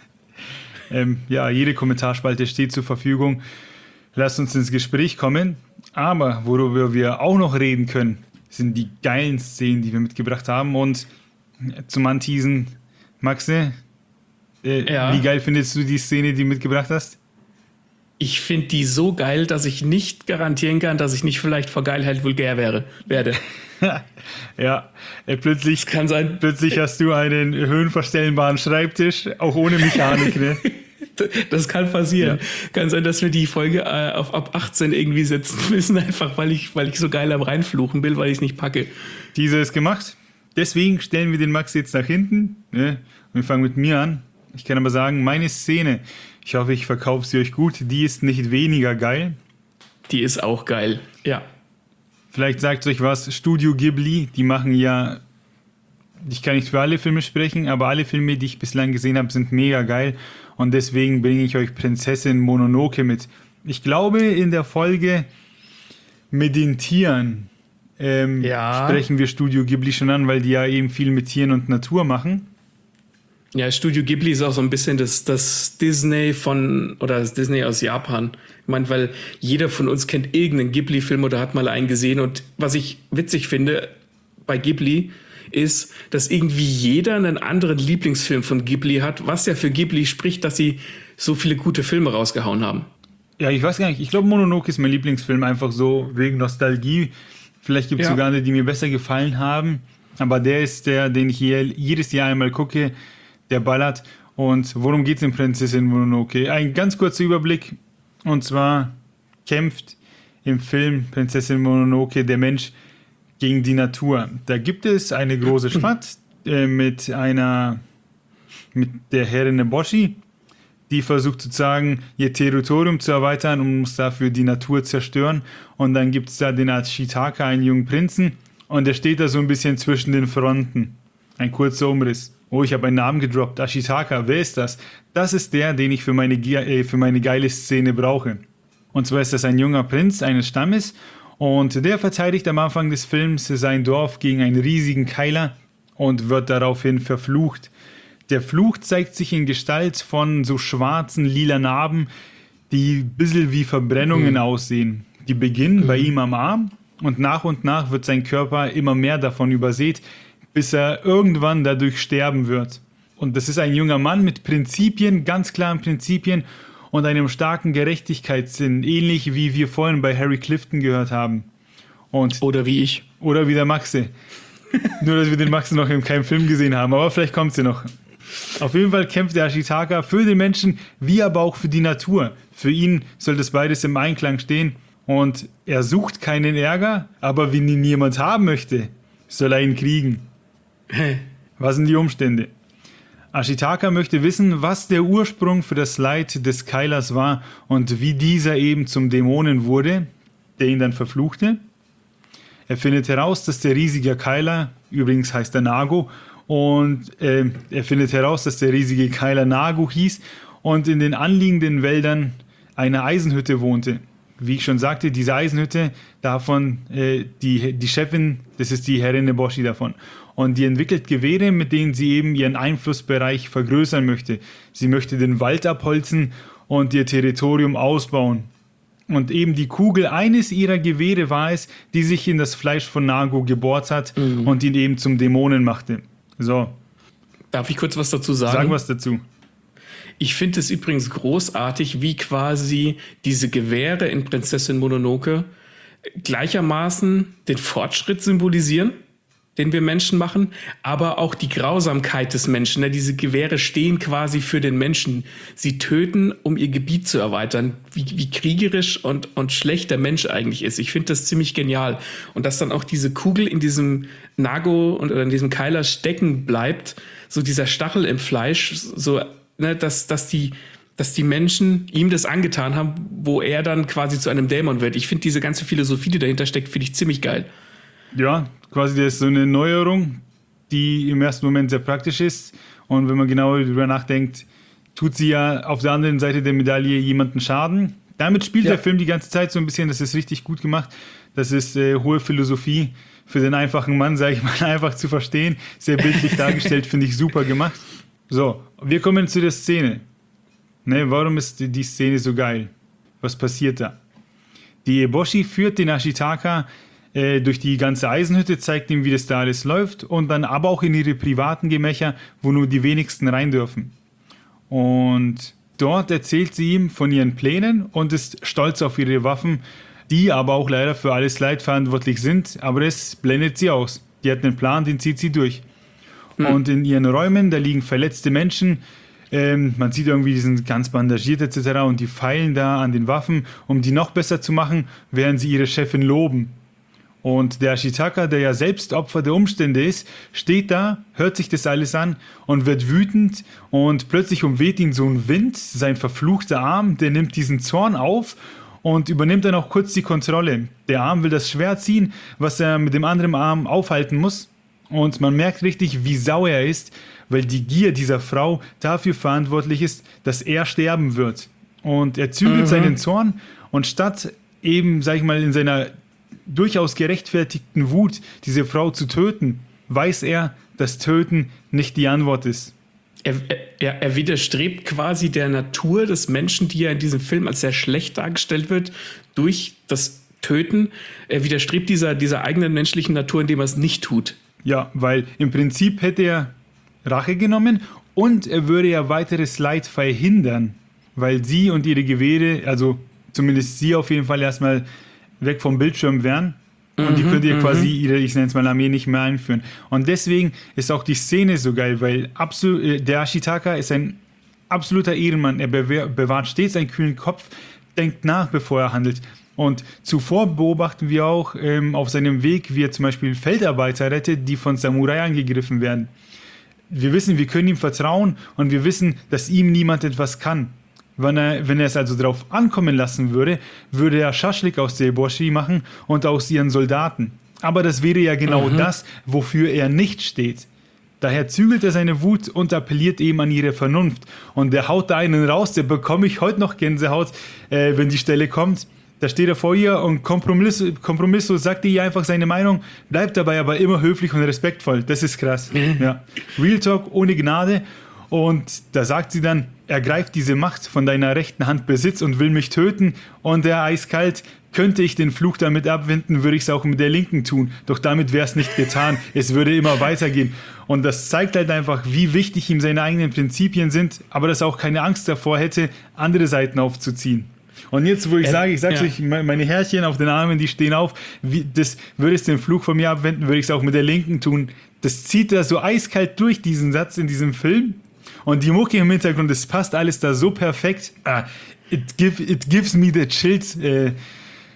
Ja, jede Kommentarspalte steht zur Verfügung. Lasst uns ins Gespräch kommen. Aber worüber wir auch noch reden können, sind die geilen Szenen, die wir mitgebracht haben. Und zum Anteasen, Maxe, wie geil findest du die Szene, die du mitgebracht hast? Ich finde die so geil, dass ich nicht garantieren kann, dass ich nicht vielleicht vor Geilheit vulgär werde. Ja, plötzlich kann sein. Plötzlich hast du einen höhenverstellbaren Schreibtisch, auch ohne Mechanik, ne? Das kann passieren. Ja. Kann sein, dass wir die Folge auf ab 18 irgendwie setzen müssen, einfach weil ich so geil am Reinfluchen bin, weil ich es nicht packe. Diese ist gemacht. Deswegen stellen wir den Max jetzt nach hinten. Ne? Und wir fangen mit mir an. Ich kann aber sagen, meine Szene, ich hoffe, ich verkaufe sie euch gut, die ist nicht weniger geil. Die ist auch geil, ja. Vielleicht sagt euch was, Studio Ghibli, die machen ja, ich kann nicht für alle Filme sprechen, aber alle Filme, die ich bislang gesehen habe, sind mega geil. Und deswegen bringe ich euch Prinzessin Mononoke mit. Ich glaube, in der Folge mit den Tieren sprechen wir Studio Ghibli schon an, weil die ja eben viel mit Tieren und Natur machen. Ja, Studio Ghibli ist auch so ein bisschen das Disney das Disney aus Japan. Ich meine, weil jeder von uns kennt irgendeinen Ghibli-Film oder hat mal einen gesehen. Und was ich witzig finde bei Ghibli ist, dass irgendwie jeder einen anderen Lieblingsfilm von Ghibli hat, was ja für Ghibli spricht, dass sie so viele gute Filme rausgehauen haben. Ja, ich weiß gar nicht. Ich glaube, Mononoke ist mein Lieblingsfilm, einfach so wegen Nostalgie. Vielleicht gibt es sogar eine, die mir besser gefallen haben. Aber der ist der, den ich jedes Jahr einmal gucke, der ballert. Und worum geht es in Prinzessin Mononoke? Ein ganz kurzer Überblick. Und zwar kämpft im Film Prinzessin Mononoke der Mensch gegen die Natur. Da gibt es eine große Stadt mit der Herrin Eboshi, die versucht sozusagen ihr Territorium zu erweitern und muss dafür die Natur zerstören. Und dann gibt es da den Ashitaka, einen jungen Prinzen, und der steht da so ein bisschen zwischen den Fronten. Ein kurzer Umriss. Oh, ich habe einen Namen gedroppt. Ashitaka, wer ist das? Das ist der, den ich für meine geile Szene brauche. Und zwar ist das ein junger Prinz eines Stammes, und der verteidigt am Anfang des Films sein Dorf gegen einen riesigen Keiler und wird daraufhin verflucht. Der Fluch zeigt sich in Gestalt von so schwarzen, lila Narben, die ein bisschen wie Verbrennungen aussehen. Die beginnen bei ihm am Arm und nach wird sein Körper immer mehr davon übersät, bis er irgendwann dadurch sterben wird. Und das ist ein junger Mann mit Prinzipien, ganz klaren Prinzipien, und einem starken Gerechtigkeitssinn, ähnlich wie wir vorhin bei Harry Clifton gehört haben. Oder wie ich. Oder wie der Maxe. Nur, dass wir den Maxe noch in keinem Film gesehen haben, aber vielleicht kommt sie noch. Auf jeden Fall kämpft der Ashitaka für den Menschen, wie aber auch für die Natur. Für ihn soll das beides im Einklang stehen. Und er sucht keinen Ärger, aber wenn ihn jemand haben möchte, soll er ihn kriegen. Was sind die Umstände? Ashitaka möchte wissen, was der Ursprung für das Leid des Keilers war und wie dieser eben zum Dämonen wurde, der ihn dann verfluchte. Er findet heraus, dass der riesige Keiler, übrigens heißt er Nago, und er findet heraus, dass der riesige Keiler Nago hieß und in den anliegenden Wäldern eine Eisenhütte wohnte. Wie ich schon sagte, diese Eisenhütte, davon die Chefin, das ist die Herrin Eboshi davon. Und die entwickelt Gewehre, mit denen sie eben ihren Einflussbereich vergrößern möchte. Sie möchte den Wald abholzen und ihr Territorium ausbauen. Und eben die Kugel eines ihrer Gewehre war es, die sich in das Fleisch von Nago gebohrt hat und ihn eben zum Dämonen machte. So. Darf ich kurz was dazu sagen? Sag was dazu. Ich finde es übrigens großartig, wie quasi diese Gewehre in Prinzessin Mononoke gleichermaßen den Fortschritt symbolisieren, den wir Menschen machen, aber auch die Grausamkeit des Menschen. Diese Gewehre stehen quasi für den Menschen. Sie töten, um ihr Gebiet zu erweitern. Wie kriegerisch und schlecht der Mensch eigentlich ist. Ich finde das ziemlich genial. Und dass dann auch diese Kugel in diesem Nago oder in diesem Keiler stecken bleibt, so dieser Stachel im Fleisch, so, ne, dass die Menschen ihm das angetan haben, wo er dann quasi zu einem Dämon wird. Ich finde diese ganze Philosophie, die dahinter steckt, finde ich ziemlich geil. Ja, quasi das ist so eine Neuerung, die im ersten Moment sehr praktisch ist. Und wenn man genauer darüber nachdenkt, tut sie ja auf der anderen Seite der Medaille jemanden Schaden. Damit spielt der Film die ganze Zeit so ein bisschen, das ist richtig gut gemacht. Das ist hohe Philosophie für den einfachen Mann, sage ich mal, einfach zu verstehen. Sehr bildlich dargestellt, finde ich super gemacht. So, wir kommen zu der Szene. Ne, warum ist die Szene so geil? Was passiert da? Die Eboshi führt den Ashitaka durch die ganze Eisenhütte, zeigt ihm, wie das da alles läuft und dann aber auch in ihre privaten Gemächer, wo nur die wenigsten rein dürfen. Und dort erzählt sie ihm von ihren Plänen und ist stolz auf ihre Waffen, die aber auch leider für alles Leid verantwortlich sind, aber das blendet sie aus. Die hat einen Plan, den zieht sie durch. Und in ihren Räumen, da liegen verletzte Menschen, man sieht irgendwie, die sind ganz bandagiert etc. und die feilen da an den Waffen, um die noch besser zu machen, während sie ihre Chefin loben. Und der Ashitaka, der ja selbst Opfer der Umstände ist, steht da, hört sich das alles an und wird wütend und plötzlich umweht ihn so ein Wind, sein verfluchter Arm, der nimmt diesen Zorn auf und übernimmt dann auch kurz die Kontrolle. Der Arm will das Schwert ziehen, was er mit dem anderen Arm aufhalten muss und man merkt richtig, wie sauer er ist, weil die Gier dieser Frau dafür verantwortlich ist, dass er sterben wird. Und er zügelt seinen Zorn und statt eben, sag ich mal, in seiner durchaus gerechtfertigten Wut, diese Frau zu töten, weiß er, dass Töten nicht die Antwort ist. Er widerstrebt quasi der Natur des Menschen, die ja in diesem Film als sehr schlecht dargestellt wird, durch das Töten. Er widerstrebt dieser eigenen menschlichen Natur, indem er es nicht tut. Ja, weil im Prinzip hätte er Rache genommen und er würde ja weiteres Leid verhindern, weil sie und ihre Gewehre, also zumindest sie auf jeden Fall erstmal weg vom Bildschirm wären und die könnt ihr quasi ihre, ich nenne es mal, Armee nicht mehr einführen. Und deswegen ist auch die Szene so geil, weil der Ashitaka ist ein absoluter Ehrenmann. Er bewahrt stets einen kühlen Kopf, denkt nach, bevor er handelt. Und zuvor beobachten wir auch auf seinem Weg, wie er zum Beispiel Feldarbeiter rettet, die von Samurai angegriffen werden. Wir wissen, wir können ihm vertrauen und wir wissen, dass ihm niemand etwas kann. Wenn er es also darauf ankommen lassen würde, würde er Schaschlik aus der Eboshi machen und aus ihren Soldaten. Aber das wäre ja genau das, wofür er nicht steht. Daher zügelt er seine Wut und appelliert eben an ihre Vernunft. Und der haut da einen raus, der bekomme ich heute noch Gänsehaut, wenn die Stelle kommt. Da steht er vor ihr und kompromisslos sagt ihr einfach seine Meinung, bleibt dabei aber immer höflich und respektvoll. Das ist krass. Ja. Real Talk ohne Gnade. Und da sagt sie dann, ergreift diese Macht von deiner rechten Hand Besitz und will mich töten. Und er eiskalt, könnte ich den Fluch damit abwenden, würde ich es auch mit der linken tun. Doch damit wäre es nicht getan. Es würde immer weitergehen. Und das zeigt halt einfach, wie wichtig ihm seine eigenen Prinzipien sind, aber dass er auch keine Angst davor hätte, andere Seiten aufzuziehen. Und jetzt, wo ich sage, ich sag's euch, meine Härchen auf den Armen, die stehen auf, würdest du den Fluch von mir abwenden, würde ich es auch mit der linken tun. Das zieht er so eiskalt durch, diesen Satz in diesem Film. Und die Mucke im Hintergrund, das passt alles da so perfekt. It gives me the chills.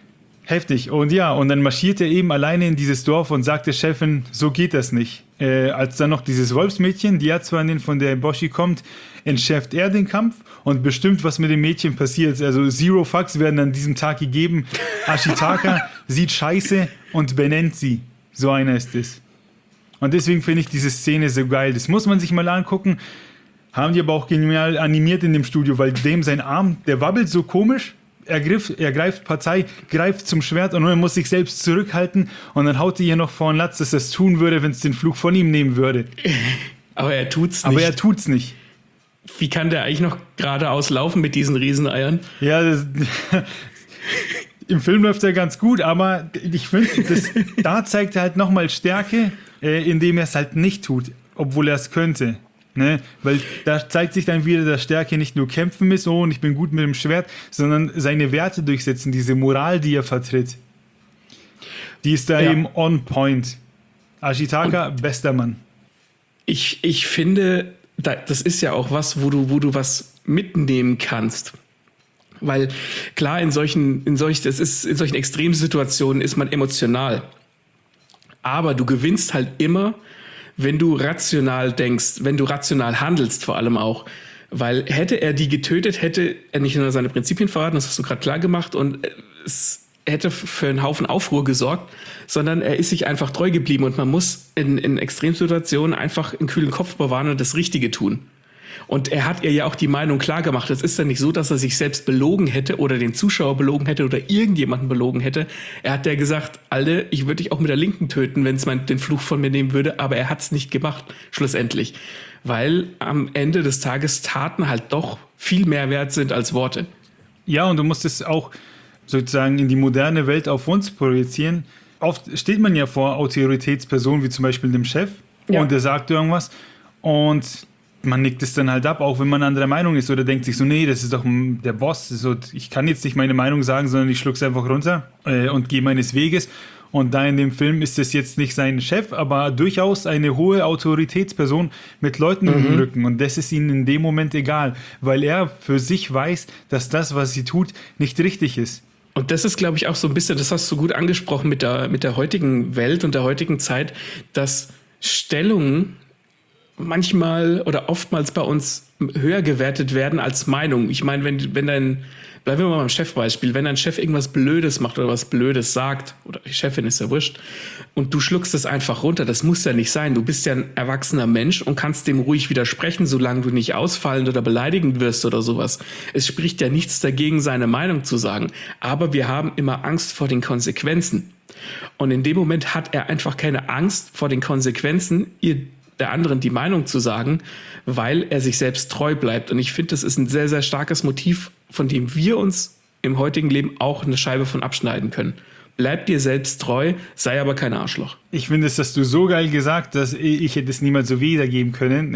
Heftig. Und dann marschiert er eben alleine in dieses Dorf und sagt der Chefin, so geht das nicht. Als dann noch dieses Wolfsmädchen, die Erzfeindin von der Eboshi kommt, entschärft er den Kampf und bestimmt, was mit dem Mädchen passiert. Also Zero Fucks werden an diesem Tag gegeben. Ashitaka sieht Scheiße und benennt sie. So einer ist es. Und deswegen finde ich diese Szene so geil. Das muss man sich mal angucken. Haben die aber auch genial animiert in dem Studio, weil dem sein Arm, der wabbelt so komisch. Er greift Partei, greift zum Schwert und er muss sich selbst zurückhalten und dann haut er ihr noch vor den Latz, dass er es tun würde, wenn es den Fluch von ihm nehmen würde. Aber er tut's nicht. Wie kann der eigentlich noch geradeaus laufen mit diesen Rieseneiern? Ja, im Film läuft er ganz gut, aber ich finde, da zeigt er halt nochmal Stärke, indem er es halt nicht tut, obwohl er es könnte. Ne? Weil da zeigt sich dann wieder, dass Stärke nicht nur kämpfen ist, und ich bin gut mit dem Schwert, sondern seine Werte durchsetzen, diese Moral, die er vertritt. Die ist da eben on point. Ashitaka, bester Mann. Ich finde, das ist ja auch was, wo du was mitnehmen kannst. Weil klar, in solchen Extremsituationen ist man emotional. Aber du gewinnst halt immer, wenn du rational denkst, wenn du rational handelst vor allem auch. Weil hätte er die getötet, hätte er nicht nur seine Prinzipien verraten, das hast du gerade klar gemacht, und es hätte für einen Haufen Aufruhr gesorgt, sondern er ist sich einfach treu geblieben und man muss in Extremsituationen einfach einen kühlen Kopf bewahren und das Richtige tun. Und er hat ihr ja auch die Meinung klar gemacht. Es ist ja nicht so, dass er sich selbst belogen hätte oder den Zuschauer belogen hätte oder irgendjemanden belogen hätte. Er hat ja gesagt, Alter, ich würde dich auch mit der Linken töten, wenn es den Fluch von mir nehmen würde. Aber er hat es nicht gemacht, schlussendlich. Weil am Ende des Tages Taten halt doch viel mehr wert sind als Worte. Ja, und du musst es auch sozusagen in die moderne Welt auf uns projizieren. Oft steht man ja vor Autoritätspersonen, wie zum Beispiel dem Chef, und der sagt irgendwas und man nickt es dann halt ab, auch wenn man anderer Meinung ist oder denkt sich so, nee, das ist doch der Boss, so, ich kann jetzt nicht meine Meinung sagen, sondern ich schluck's einfach runter und gehe meines Weges. Und da in dem Film ist es jetzt nicht sein Chef, aber durchaus eine hohe Autoritätsperson mit Leuten im Rücken. Und das ist ihnen in dem Moment egal, weil er für sich weiß, dass das, was sie tut, nicht richtig ist. Und das ist, glaube ich, auch so ein bisschen, das hast du gut angesprochen mit der heutigen Welt und der heutigen Zeit, dass Stellungen manchmal oder oftmals bei uns höher gewertet werden als Meinung. Ich meine, bleiben wir mal beim Chefbeispiel, wenn dein Chef irgendwas Blödes macht oder was Blödes sagt, oder die Chefin, ist ja wurscht, und du schluckst es einfach runter, das muss ja nicht sein. Du bist ja ein erwachsener Mensch und kannst dem ruhig widersprechen, solange du nicht ausfallend oder beleidigend wirst oder sowas. Es spricht ja nichts dagegen, seine Meinung zu sagen. Aber wir haben immer Angst vor den Konsequenzen. Und in dem Moment hat er einfach keine Angst vor den Konsequenzen, der anderen die Meinung zu sagen, weil er sich selbst treu bleibt. Und ich finde, das ist ein sehr, sehr starkes Motiv, von dem wir uns im heutigen Leben auch eine Scheibe von abschneiden können. Bleib dir selbst treu, sei aber kein Arschloch. Ich finde es, dass du so geil gesagt, dass ich hätte es niemals so wiedergeben können.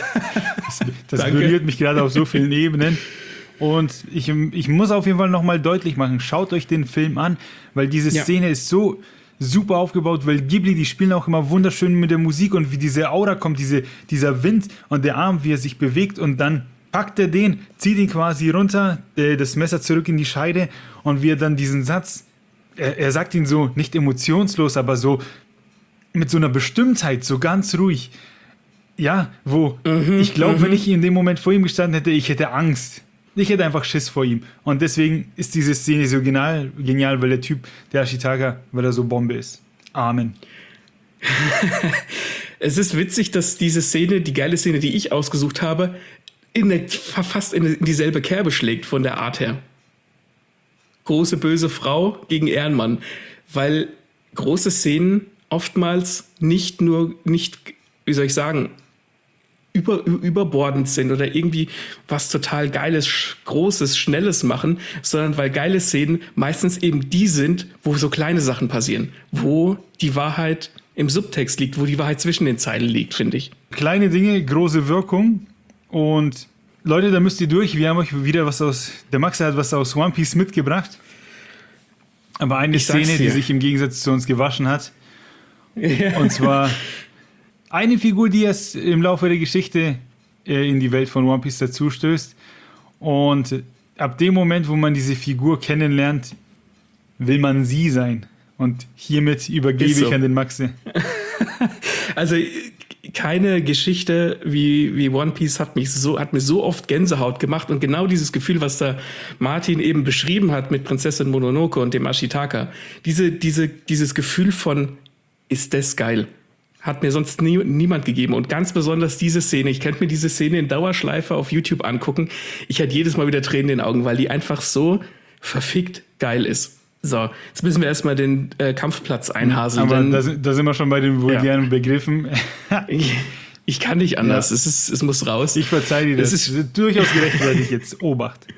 Das berührt mich gerade auf so vielen Ebenen. Und ich muss auf jeden Fall nochmal deutlich machen, schaut euch den Film an, weil diese Szene ist so super aufgebaut, weil Ghibli, die spielen auch immer wunderschön mit der Musik und wie diese Aura kommt, dieser Wind und der Arm, wie er sich bewegt und dann packt er den, zieht ihn quasi runter, das Messer zurück in die Scheide und wie er dann diesen Satz, er sagt ihn so, nicht emotionslos, aber so mit so einer Bestimmtheit, so ganz ruhig. Ja, ich glaube, wenn ich in dem Moment vor ihm gestanden hätte, ich hätte Angst. Ich hätte einfach Schiss vor ihm. Und deswegen ist diese Szene so genial, weil der Typ, der Ashitaka, weil er so Bombe ist. Amen. Es ist witzig, dass diese Szene, die geile Szene, die ich ausgesucht habe, fast in dieselbe Kerbe schlägt von der Art her. Große böse Frau gegen Ehrenmann. Weil große Szenen oftmals nicht, wie soll ich sagen, überbordend sind oder irgendwie was total Geiles, Großes, Schnelles machen, sondern weil geile Szenen meistens eben die sind, wo so kleine Sachen passieren, wo die Wahrheit im Subtext liegt, wo die Wahrheit zwischen den Zeilen liegt, finde ich. Kleine Dinge, große Wirkung und Leute, da müsst ihr durch. Wir haben euch wieder der Max hat was aus One Piece mitgebracht, aber eine Szene, die sich im Gegensatz zu uns gewaschen hat, und zwar eine Figur, die erst im Laufe der Geschichte in die Welt von One Piece dazu stößt. Und ab dem Moment, wo man diese Figur kennenlernt, will man sie sein. Und hiermit übergebe ich an den Maxe. Also keine Geschichte wie One Piece hat mir so oft Gänsehaut gemacht, und genau dieses Gefühl, was da Martin eben beschrieben hat mit Prinzessin Mononoke und dem Ashitaka, dieses Gefühl von, ist das geil, hat mir sonst niemand gegeben. Und ganz besonders diese Szene, ich könnte mir diese Szene in Dauerschleife auf YouTube angucken, ich hätte jedes Mal wieder Tränen in den Augen, weil die einfach so verfickt geil ist. So, jetzt müssen wir erstmal den Kampfplatz einhaseln. Aber da sind wir schon bei den vulgären Begriffen. Ich kann nicht anders. Ja. Es muss raus. Ich verzeihe dir das. Es ist durchaus gerechtfertigt jetzt. Obacht.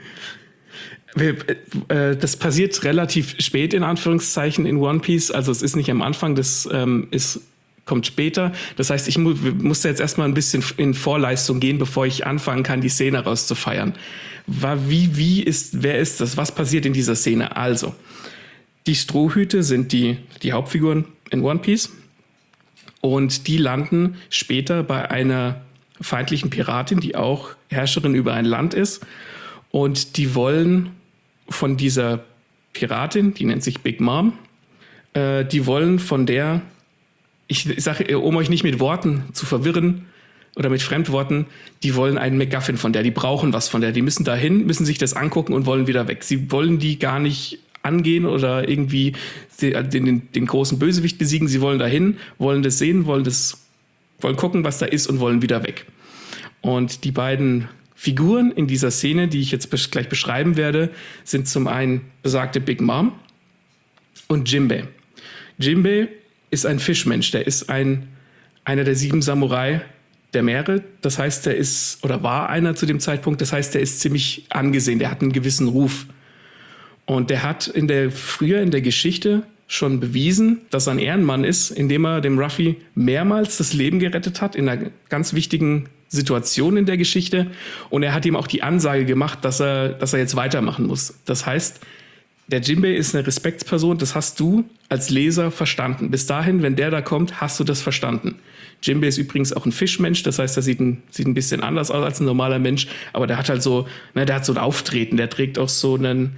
Das passiert relativ spät, in Anführungszeichen, in One Piece. Also es ist nicht am Anfang, kommt später. Das heißt, ich musste jetzt erstmal ein bisschen in Vorleistung gehen, bevor ich anfangen kann, die Szene rauszufeiern. Wer ist das? Was passiert in dieser Szene? Also, die Strohhüte sind die Hauptfiguren in One Piece, und die landen später bei einer feindlichen Piratin, die auch Herrscherin über ein Land ist, und die wollen von dieser Piratin, die nennt sich Big Mom, die wollen von der, ich sage, um euch nicht mit Worten zu verwirren oder mit Fremdworten, die wollen einen MacGuffin von der, die brauchen was von der, die müssen dahin, müssen sich das angucken und wollen wieder weg. Sie wollen die gar nicht angehen oder irgendwie den großen Bösewicht besiegen. Sie wollen dahin, wollen das sehen, wollen gucken, was da ist, und wollen wieder weg. Und die beiden Figuren in dieser Szene, die ich jetzt gleich beschreiben werde, sind zum einen besagte Big Mom und Jinbei. Jinbei ist ein Fischmensch, der ist einer der 7 Samurai der Meere. Das heißt, war einer zu dem Zeitpunkt, das heißt, der ist ziemlich angesehen, der hat einen gewissen Ruf. Und der hat früher in der Geschichte schon bewiesen, dass er ein Ehrenmann ist, indem er dem Ruffy mehrmals das Leben gerettet hat, in einer ganz wichtigen Situation in der Geschichte. Und er hat ihm auch die Ansage gemacht, dass er jetzt weitermachen muss. Das heißt, der Jinbei ist eine Respektsperson, das hast du als Leser verstanden. Bis dahin, wenn der da kommt, hast du das verstanden. Jinbei ist übrigens auch ein Fischmensch, das heißt, er sieht ein bisschen anders aus als ein normaler Mensch, aber der hat halt der hat so ein Auftreten, der trägt auch so eine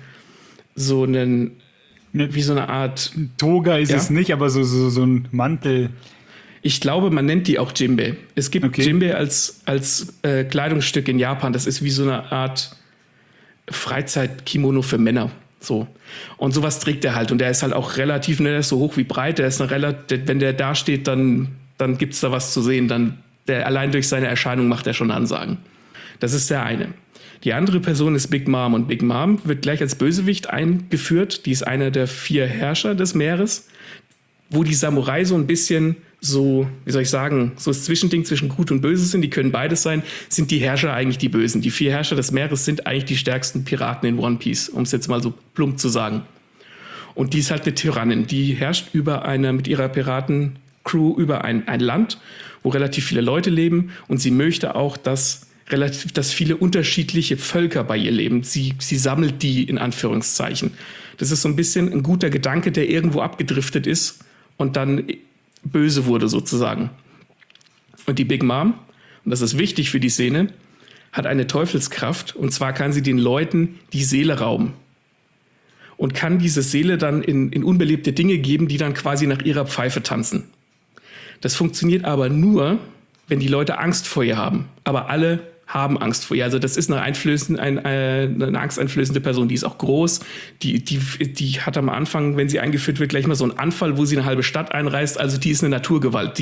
Art Toga ist es nicht, aber so ein Mantel. Ich glaube, man nennt die auch Jinbei. Es gibt Jinbei als Kleidungsstück in Japan. Das ist wie so eine Art Freizeit-Kimono für Männer. So. Und sowas trägt er halt. Und der ist halt auch relativ, der ist so hoch wie breit. Der ist wenn der da steht, dann gibt es da was zu sehen. Allein durch seine Erscheinung macht er schon Ansagen. Das ist der eine. Die andere Person ist Big Mom, und Big Mom wird gleich als Bösewicht eingeführt. Die ist einer der 4 Herrscher des Meeres, wo die Samurai so ein bisschen so, wie soll ich sagen, so das Zwischending zwischen Gut und Böse sind. Die können beides sein. Sind die Herrscher eigentlich die Bösen? Die 4 Herrscher des Meeres sind eigentlich die stärksten Piraten in One Piece, um es jetzt mal so plump zu sagen. Und die ist halt eine Tyrannin. Die herrscht mit ihrer Piratencrew über ein Land, wo relativ viele Leute leben, und sie möchte auch, dass viele unterschiedliche Völker bei ihr leben. Sie sammelt die, in Anführungszeichen. Das ist so ein bisschen ein guter Gedanke, der irgendwo abgedriftet ist und dann böse wurde sozusagen. Und die Big Mom, und das ist wichtig für die Szene, hat eine Teufelskraft, und zwar kann sie den Leuten die Seele rauben und kann diese Seele dann in unbelebte Dinge geben, die dann quasi nach ihrer Pfeife tanzen. Das funktioniert aber nur, wenn die Leute Angst vor ihr haben. Aber alle haben Angst vor ihr. Also das ist eine angsteinflößende Person. Die ist auch groß. Die hat am Anfang, wenn sie eingeführt wird, gleich mal so einen Anfall, wo sie eine halbe Stadt einreißt. Also die ist eine Naturgewalt.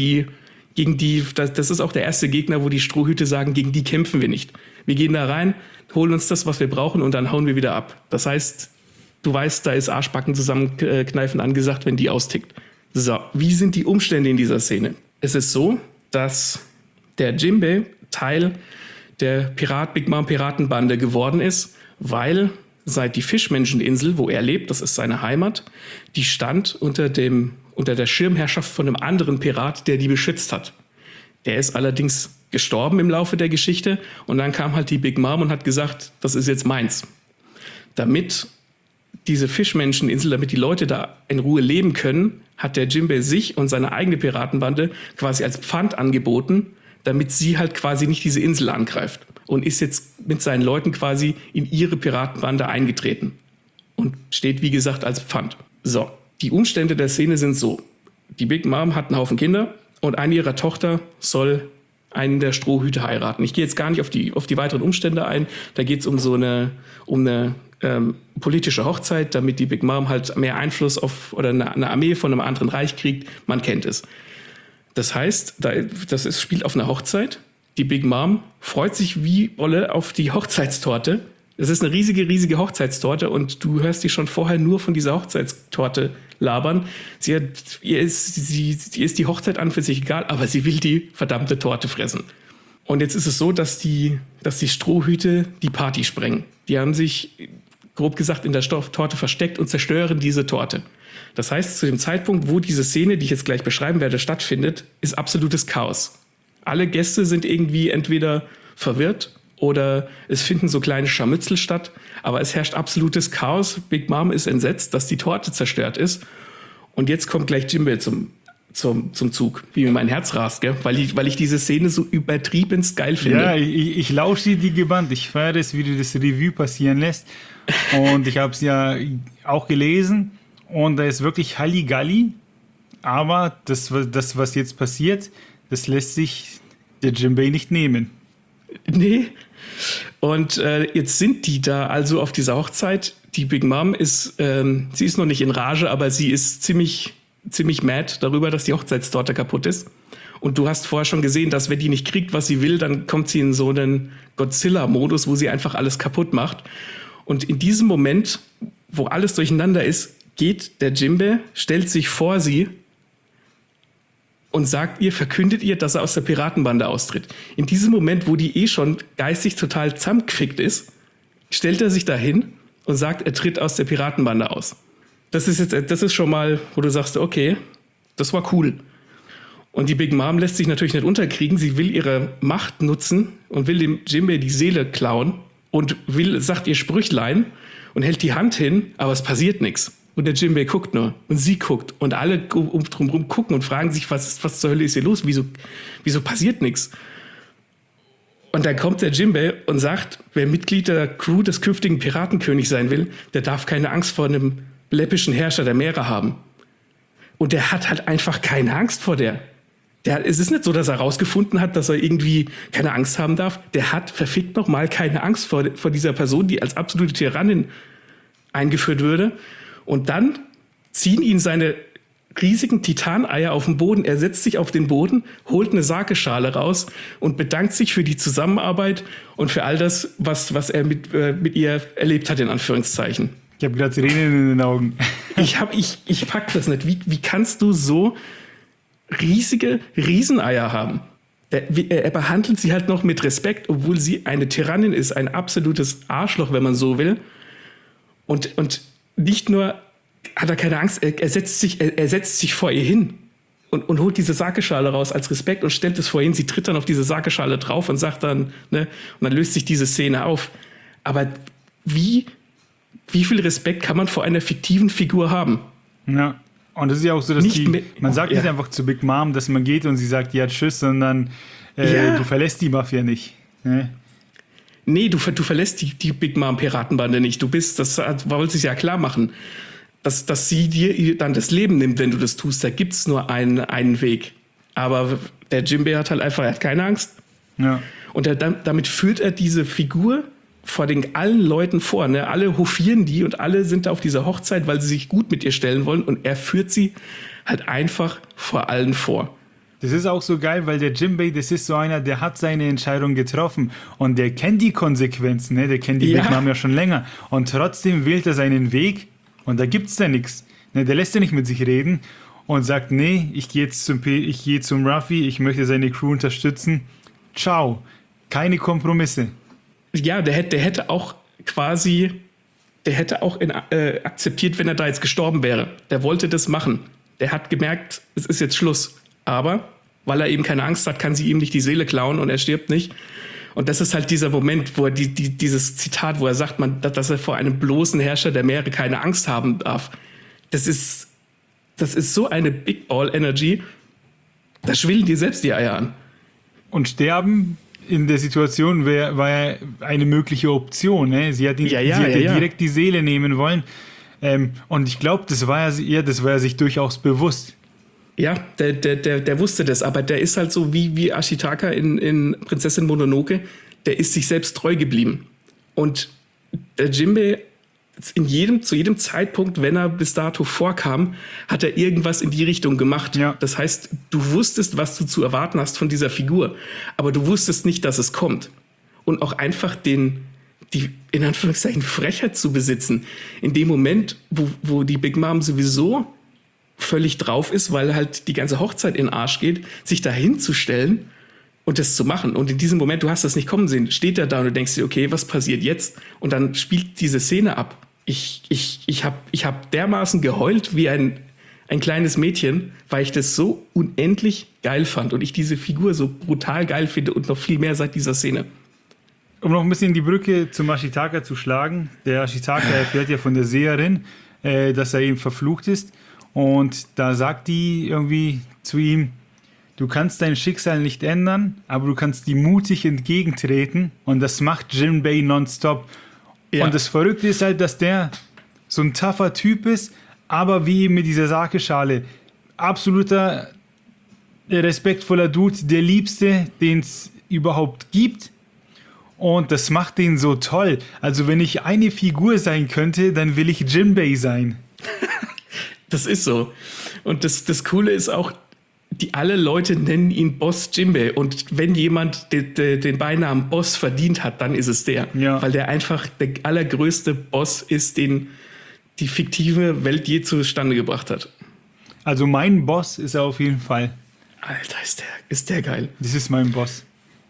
Das ist auch der erste Gegner, wo die Strohhüte sagen, gegen die kämpfen wir nicht. Wir gehen da rein, holen uns das, was wir brauchen, und dann hauen wir wieder ab. Das heißt, du weißt, da ist Arschbacken zusammenkneifen angesagt, wenn die austickt. So, wie sind die Umstände in dieser Szene? Es ist so, dass der Jinbei Teil der Big Mom Piratenbande geworden ist, weil seit die Fischmenscheninsel, wo er lebt, das ist seine Heimat, die stand unter der Schirmherrschaft von einem anderen Pirat, der die beschützt hat. Der ist allerdings gestorben im Laufe der Geschichte, und dann kam halt die Big Mom und hat gesagt, das ist jetzt meins. Damit diese Fischmenscheninsel, damit die Leute da in Ruhe leben können, hat der Jinbei sich und seine eigene Piratenbande quasi als Pfand angeboten, damit sie halt quasi nicht diese Insel angreift, und ist jetzt mit seinen Leuten quasi in ihre Piratenbande eingetreten und steht, wie gesagt, als Pfand. So, die Umstände der Szene sind so. Die Big Mom hat einen Haufen Kinder und eine ihrer Tochter soll einen der Strohhüte heiraten. Ich gehe jetzt gar nicht auf die weiteren Umstände ein. Da geht es um eine politische Hochzeit, damit die Big Mom halt mehr Einfluss auf oder eine Armee von einem anderen Reich kriegt. Man kennt es. Das heißt, spielt auf einer Hochzeit. Die Big Mom freut sich wie Bolle auf die Hochzeitstorte. Es ist eine riesige, riesige Hochzeitstorte und du hörst die schon vorher nur von dieser Hochzeitstorte labern. Ihr ist die Hochzeit an für sich egal, aber sie will die verdammte Torte fressen. Und jetzt ist es so, dass die Strohhüte die Party sprengen. Die haben sich, grob gesagt, in der Torte versteckt und zerstören diese Torte. Das heißt, zu dem Zeitpunkt, wo diese Szene, die ich jetzt gleich beschreiben werde, stattfindet, ist absolutes Chaos. Alle Gäste sind irgendwie entweder verwirrt oder es finden so kleine Scharmützel statt, aber es herrscht absolutes Chaos. Big Mom ist entsetzt, dass die Torte zerstört ist. Und jetzt kommt gleich Jimbei zum Zug, wie mir mein Herz rast, gell? Weil ich diese Szene so übertriebenst geil finde. Ja, ich lausche dir gebannt. Ich feiere es, wie du das Review passieren lässt. Und ich habe es ja auch gelesen. Und da ist wirklich Halligalli. Aber das, was jetzt passiert, das lässt sich der Jimbei nicht nehmen. Nee. Und jetzt sind die da also auf dieser Hochzeit. Die Big Mom sie ist noch nicht in Rage, aber sie ist ziemlich mad darüber, dass die Hochzeitstorte kaputt ist. Und du hast vorher schon gesehen, dass wenn die nicht kriegt, was sie will, dann kommt sie in so einen Godzilla-Modus, wo sie einfach alles kaputt macht. Und in diesem Moment, wo alles durcheinander ist, geht der Jimbei, stellt sich vor sie und verkündet ihr, dass er aus der Piratenbande austritt. In diesem Moment, wo die schon geistig total zusammengefickt ist, stellt er sich dahin und sagt, er tritt aus der Piratenbande aus. Das ist schon mal, wo du sagst, okay, das war cool. Und die Big Mom lässt sich natürlich nicht unterkriegen. Sie will ihre Macht nutzen und will dem Jimbei die Seele klauen und sagt ihr Sprüchlein und hält die Hand hin, aber es passiert nichts. Und der Jimbei guckt nur und sie guckt und alle drumherum gucken und fragen sich, was zur Hölle ist hier los? Wieso passiert nichts? Und dann kommt der Jimbei und sagt, wer Mitglied der Crew des künftigen Piratenkönigs sein will, der darf keine Angst vor einem läppischen Herrscher der Meere haben. Und der hat halt einfach keine Angst vor der. Es ist nicht so, dass er rausgefunden hat, dass er irgendwie keine Angst haben darf. Der hat verfickt nochmal keine Angst vor dieser Person, die als absolute Tyrannin eingeführt würde. Und dann ziehen ihn seine riesigen Titaneier auf den Boden. Er setzt sich auf den Boden, holt eine Sakeschale raus und bedankt sich für die Zusammenarbeit und für all das, was er mit ihr erlebt hat, in Anführungszeichen. Ich habe gerade Tränen in den Augen. Ich pack das nicht. Wie kannst du so riesige Rieseneier haben? Er behandelt sie halt noch mit Respekt, obwohl sie eine Tyrannin ist, ein absolutes Arschloch, wenn man so will. Und nicht nur hat er keine Angst, er setzt sich vor ihr hin und holt diese Sakeschale raus als Respekt und stellt es vor ihn. Sie tritt dann auf diese Sakeschale drauf und sagt dann, ne, und dann löst sich diese Szene auf. Aber wie viel Respekt kann man vor einer fiktiven Figur haben? Ja, und es ist ja auch so, dass man sagt nicht einfach zu Big Mom, dass man geht und sie sagt, ja, tschüss, sondern du verlässt die Mafia nicht. Ne? Nee, du verlässt die Big Mom Piratenbande nicht. Das wollte sich ja klar machen, dass sie dir dann das Leben nimmt, wenn du das tust. Da gibt's nur einen Weg. Aber der Jimbei hat halt einfach, er hat keine Angst. Ja. Und damit führt er diese Figur vor allen Leuten vor. Ne? Alle hofieren die und alle sind da auf dieser Hochzeit, weil sie sich gut mit ihr stellen wollen. Und er führt sie halt einfach vor allen vor. Das ist auch so geil, weil der Jimbei, das ist so einer, der hat seine Entscheidung getroffen und der kennt die Konsequenzen, ne? Der kennt die Big Mom ja schon länger und trotzdem wählt er seinen Weg und da gibt's da nichts. Ne? Der lässt ja nicht mit sich reden und sagt, nee, ich gehe zum Ruffy, ich möchte seine Crew unterstützen. Ciao. Keine Kompromisse. Ja, der hätte auch akzeptiert, wenn er da jetzt gestorben wäre. Der wollte das machen. Der hat gemerkt, es ist jetzt Schluss. Aber weil er eben keine Angst hat, kann sie ihm nicht die Seele klauen und er stirbt nicht. Und das ist halt dieser Moment, wo er dieses Zitat, wo er sagt, dass er vor einem bloßen Herrscher der Meere keine Angst haben darf. Das ist so eine Big Ball Energy. Da schwillen dir selbst die Eier an. Und sterben in der Situation war ja eine mögliche Option. Ne? Sie hat direkt die Seele nehmen wollen. Und ich glaube, das war er sich durchaus bewusst. Ja, der wusste das, aber der ist halt so wie Ashitaka in Prinzessin Mononoke, der ist sich selbst treu geblieben. Und der Jinbei zu jedem Zeitpunkt, wenn er bis dato vorkam, hat er irgendwas in die Richtung gemacht. Ja. Das heißt, du wusstest, was du zu erwarten hast von dieser Figur, aber du wusstest nicht, dass es kommt. Und auch einfach die in Anführungszeichen Frechheit zu besitzen, in dem Moment, wo die Big Mom sowieso völlig drauf ist, weil halt die ganze Hochzeit in den Arsch geht, sich da hinzustellen und das zu machen. Und in diesem Moment, du hast das nicht kommen sehen, steht er da und du denkst dir, okay, was passiert jetzt? Und dann spielt diese Szene ab. Ich hab dermaßen geheult wie ein kleines Mädchen, weil ich das so unendlich geil fand und ich diese Figur so brutal geil finde und noch viel mehr seit dieser Szene. Um noch ein bisschen die Brücke zum Ashitaka zu schlagen, der Ashitaka erfährt ja von der Seherin, dass er eben verflucht ist. Und da sagt die irgendwie zu ihm, du kannst dein Schicksal nicht ändern, aber du kannst die mutig entgegentreten. Und das macht Jinbei nonstop. Ja. Und das Verrückte ist halt, dass der so ein tougher Typ ist, aber wie eben mit dieser Sake-Schale. Absoluter respektvoller Dude, der Liebste, den es überhaupt gibt. Und das macht den so toll. Also wenn ich eine Figur sein könnte, dann will ich Jinbei sein. Das ist so. Und das Coole ist auch, alle Leute nennen ihn Boss Jinbei. Und wenn jemand den Beinamen Boss verdient hat, dann ist es der. Ja. Weil der einfach der allergrößte Boss ist, den die fiktive Welt je zustande gebracht hat. Also mein Boss ist er auf jeden Fall. Alter, ist der geil. Das ist mein Boss.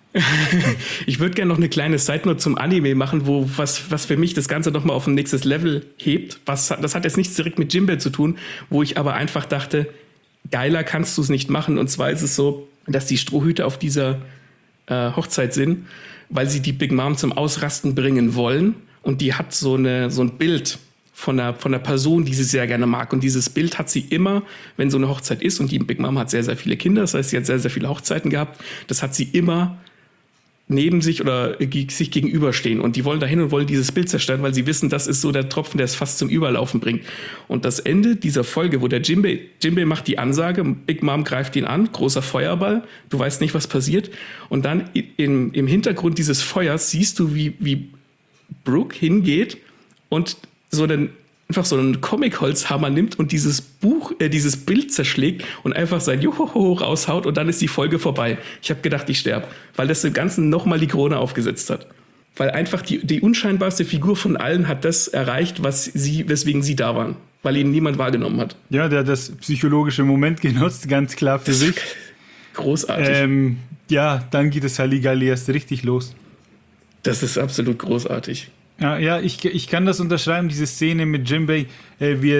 Ich würde gerne noch eine kleine Side-Note zum Anime machen, was für mich das Ganze nochmal auf ein nächstes Level hebt. Das hat jetzt nichts direkt mit Jinbei zu tun, wo ich aber einfach dachte, geiler kannst du es nicht machen. Und zwar ist es so, dass die Strohhüte auf dieser Hochzeit sind, weil sie die Big Mom zum Ausrasten bringen wollen. Und die hat so ein Bild von einer Person, die sie sehr gerne mag. Und dieses Bild hat sie immer, wenn so eine Hochzeit ist. Und die Big Mom hat sehr, sehr viele Kinder. Das heißt, sie hat sehr, sehr viele Hochzeiten gehabt. Das hat sie immer neben sich oder sich gegenüberstehen. Und die wollen dahin und wollen dieses Bild zerstören, weil sie wissen, das ist so der Tropfen, der es fast zum Überlaufen bringt. Und das Ende dieser Folge, wo der Jinbei macht die Ansage, Big Mom greift ihn an, großer Feuerball, du weißt nicht, was passiert. Und dann im Hintergrund dieses Feuers siehst du, wie Brooke hingeht und einfach so einen Comic-Holzhammer nimmt und dieses Bild zerschlägt und einfach sein Johoho raushaut und dann ist die Folge vorbei. Ich habe gedacht, ich sterbe, weil das dem Ganzen nochmal die Krone aufgesetzt hat. Weil einfach die unscheinbarste Figur von allen hat das erreicht, weswegen sie da waren. Weil ihn niemand wahrgenommen hat. Ja, der hat das psychologische Moment genutzt, ganz klar für sich. Großartig. Ja, dann geht das Halligalli erst richtig los. Das ist absolut großartig. Ja, ich kann das unterschreiben, diese Szene mit Jinbei, wie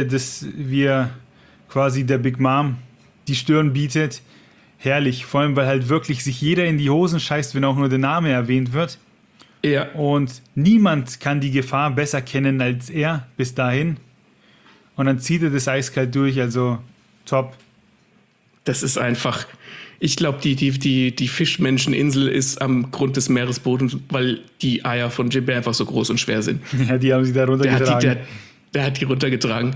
er quasi der Big Mom die Stirn bietet. Herrlich, vor allem, weil halt wirklich sich jeder in die Hosen scheißt, wenn auch nur der Name erwähnt wird. Ja. Und niemand kann die Gefahr besser kennen als er bis dahin. Und dann zieht er das eiskalt durch, also top. Das ist einfach... Ich glaube, die Fischmenscheninsel ist am Grund des Meeresbodens, weil die Eier von Jinbei einfach so groß und schwer sind. Ja, die haben sie da runtergetragen. Der hat die runtergetragen.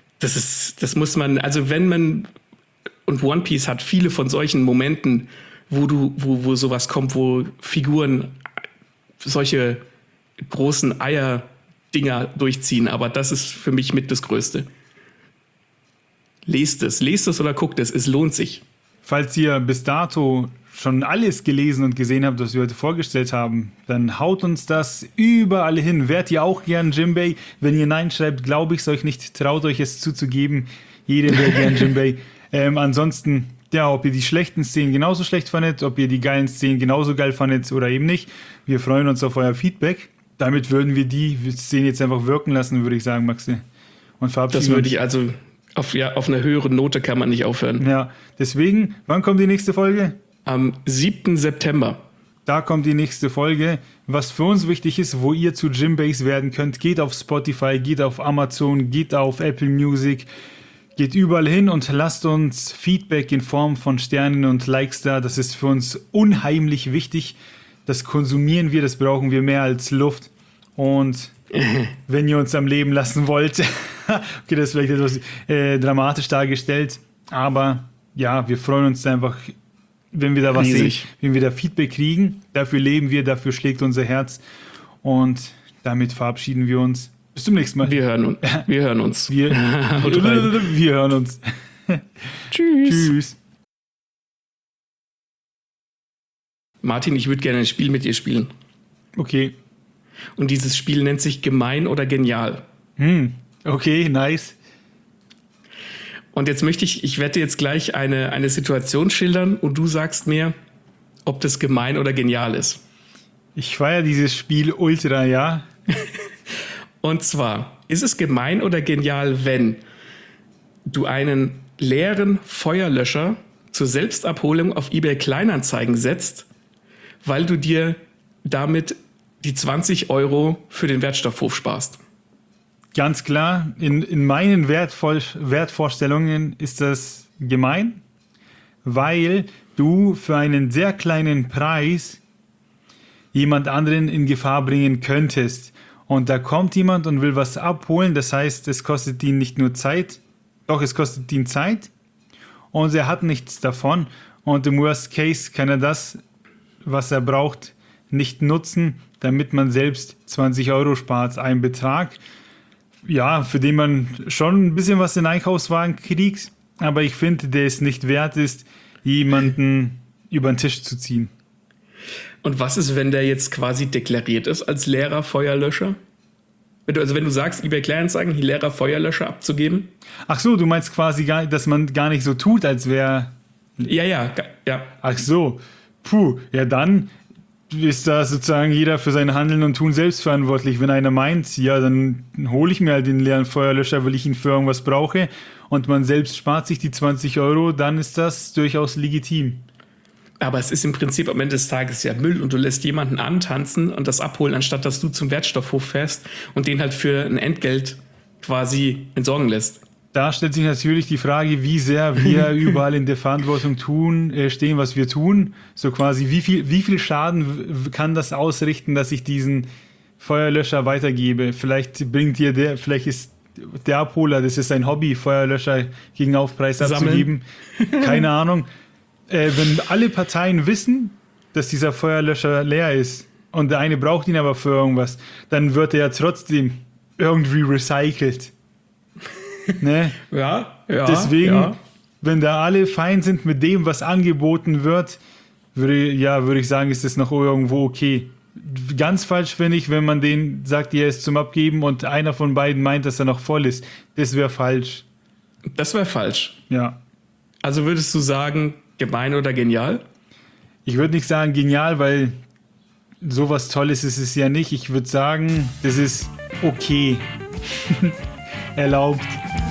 Das muss man, also wenn man, und One Piece hat viele von solchen Momenten, wo sowas kommt, wo Figuren solche großen Eier-Dinger durchziehen, aber das ist für mich mit das Größte. Lest es oder guckt es lohnt sich. Falls ihr bis dato schon alles gelesen und gesehen habt, was wir heute vorgestellt haben, dann haut uns das überall hin. Wärt ihr auch gern Jinbei? Wenn ihr Nein schreibt, glaube ich es euch nicht. Traut euch es zuzugeben. Jeder wäre gern Jinbei. Ansonsten, ja, ob ihr die schlechten Szenen genauso schlecht fandet, ob ihr die geilen Szenen genauso geil fandet oder eben nicht. Wir freuen uns auf euer Feedback. Damit würden wir die Szenen jetzt einfach wirken lassen, würde ich sagen, Maxi. Und verabschieden uns. Das würde ich also... Auf einer höheren Note kann man nicht aufhören. Ja, deswegen, wann kommt die nächste Folge? Am 7. September. Da kommt die nächste Folge. Was für uns wichtig ist, wo ihr zu Jinbeis werden könnt, geht auf Spotify, geht auf Amazon, geht auf Apple Music, geht überall hin und lasst uns Feedback in Form von Sternen und Likes da. Das ist für uns unheimlich wichtig. Das konsumieren wir, das brauchen wir mehr als Luft. Und wenn ihr uns am Leben lassen wollt... Okay, das ist vielleicht etwas dramatisch dargestellt, aber ja, wir freuen uns einfach, wenn wir da was sehen, wenn wir da Feedback kriegen. Dafür leben wir, dafür schlägt unser Herz und damit verabschieden wir uns. Bis zum nächsten Mal. Wir hören uns. Wir hören uns. Tschüss. Tschüss. Martin, ich würde gerne ein Spiel mit dir spielen. Okay. Und dieses Spiel nennt sich Gemein oder Genial. Okay, nice. Und jetzt ich werde dir jetzt gleich eine Situation schildern und du sagst mir, ob das gemein oder genial ist. Ich feiere dieses Spiel ultra, ja. Und zwar, ist es gemein oder genial, wenn du einen leeren Feuerlöscher zur Selbstabholung auf eBay Kleinanzeigen setzt, weil du dir damit die 20 € für den Wertstoffhof sparst? Ganz klar, in meinen Wertvorstellungen ist das gemein, weil du für einen sehr kleinen Preis jemand anderen in Gefahr bringen könntest. Und da kommt jemand und will was abholen, das heißt, es kostet ihn nicht nur Zeit, doch es kostet ihn Zeit und er hat nichts davon. Und im Worst Case kann er das, was er braucht, nicht nutzen, damit man selbst 20 € spart. Ein Betrag, ja, für den man schon ein bisschen was in den Einkaufswagen kriegt, aber ich finde, der es nicht wert ist, jemanden über den Tisch zu ziehen. Und was ist, wenn der jetzt quasi deklariert ist als leerer Feuerlöscher? Wenn du sagst, eBay Kleinanzeigen, leerer Feuerlöscher abzugeben? Ach so, du meinst quasi, dass man gar nicht so tut, als wäre... Ja. Ach so, ja dann ist da sozusagen jeder für sein Handeln und Tun selbst verantwortlich. Wenn einer meint, ja, dann hole ich mir halt den leeren Feuerlöscher, weil ich ihn für irgendwas brauche und man selbst spart sich die 20 €, dann ist das durchaus legitim. Aber es ist im Prinzip am Ende des Tages ja Müll und du lässt jemanden antanzen und das abholen, anstatt dass du zum Wertstoffhof fährst und den halt für ein Entgelt quasi entsorgen lässt. Da stellt sich natürlich die Frage, wie sehr wir überall in der Verantwortung stehen, was wir tun. So quasi, wie viel Schaden kann das ausrichten, dass ich diesen Feuerlöscher weitergebe? Vielleicht ist der Abholer, das ist sein Hobby, Feuerlöscher gegen Aufpreis abzugeben. Keine Ahnung. Wenn alle Parteien wissen, dass dieser Feuerlöscher leer ist und der eine braucht ihn aber für irgendwas, dann wird er ja trotzdem irgendwie recycelt. Ne? Ja. Deswegen, wenn da alle fein sind mit dem, was angeboten wird, würde ich sagen, ist das noch irgendwo okay. Ganz falsch finde ich, wenn man denen sagt, er ist zum Abgeben und einer von beiden meint, dass er noch voll ist. Das wäre falsch. Das wäre falsch. Ja. Also würdest du sagen, gemein oder genial? Ich würde nicht sagen genial, weil sowas Tolles ist es ja nicht. Ich würde sagen, das ist okay. Erlaubt.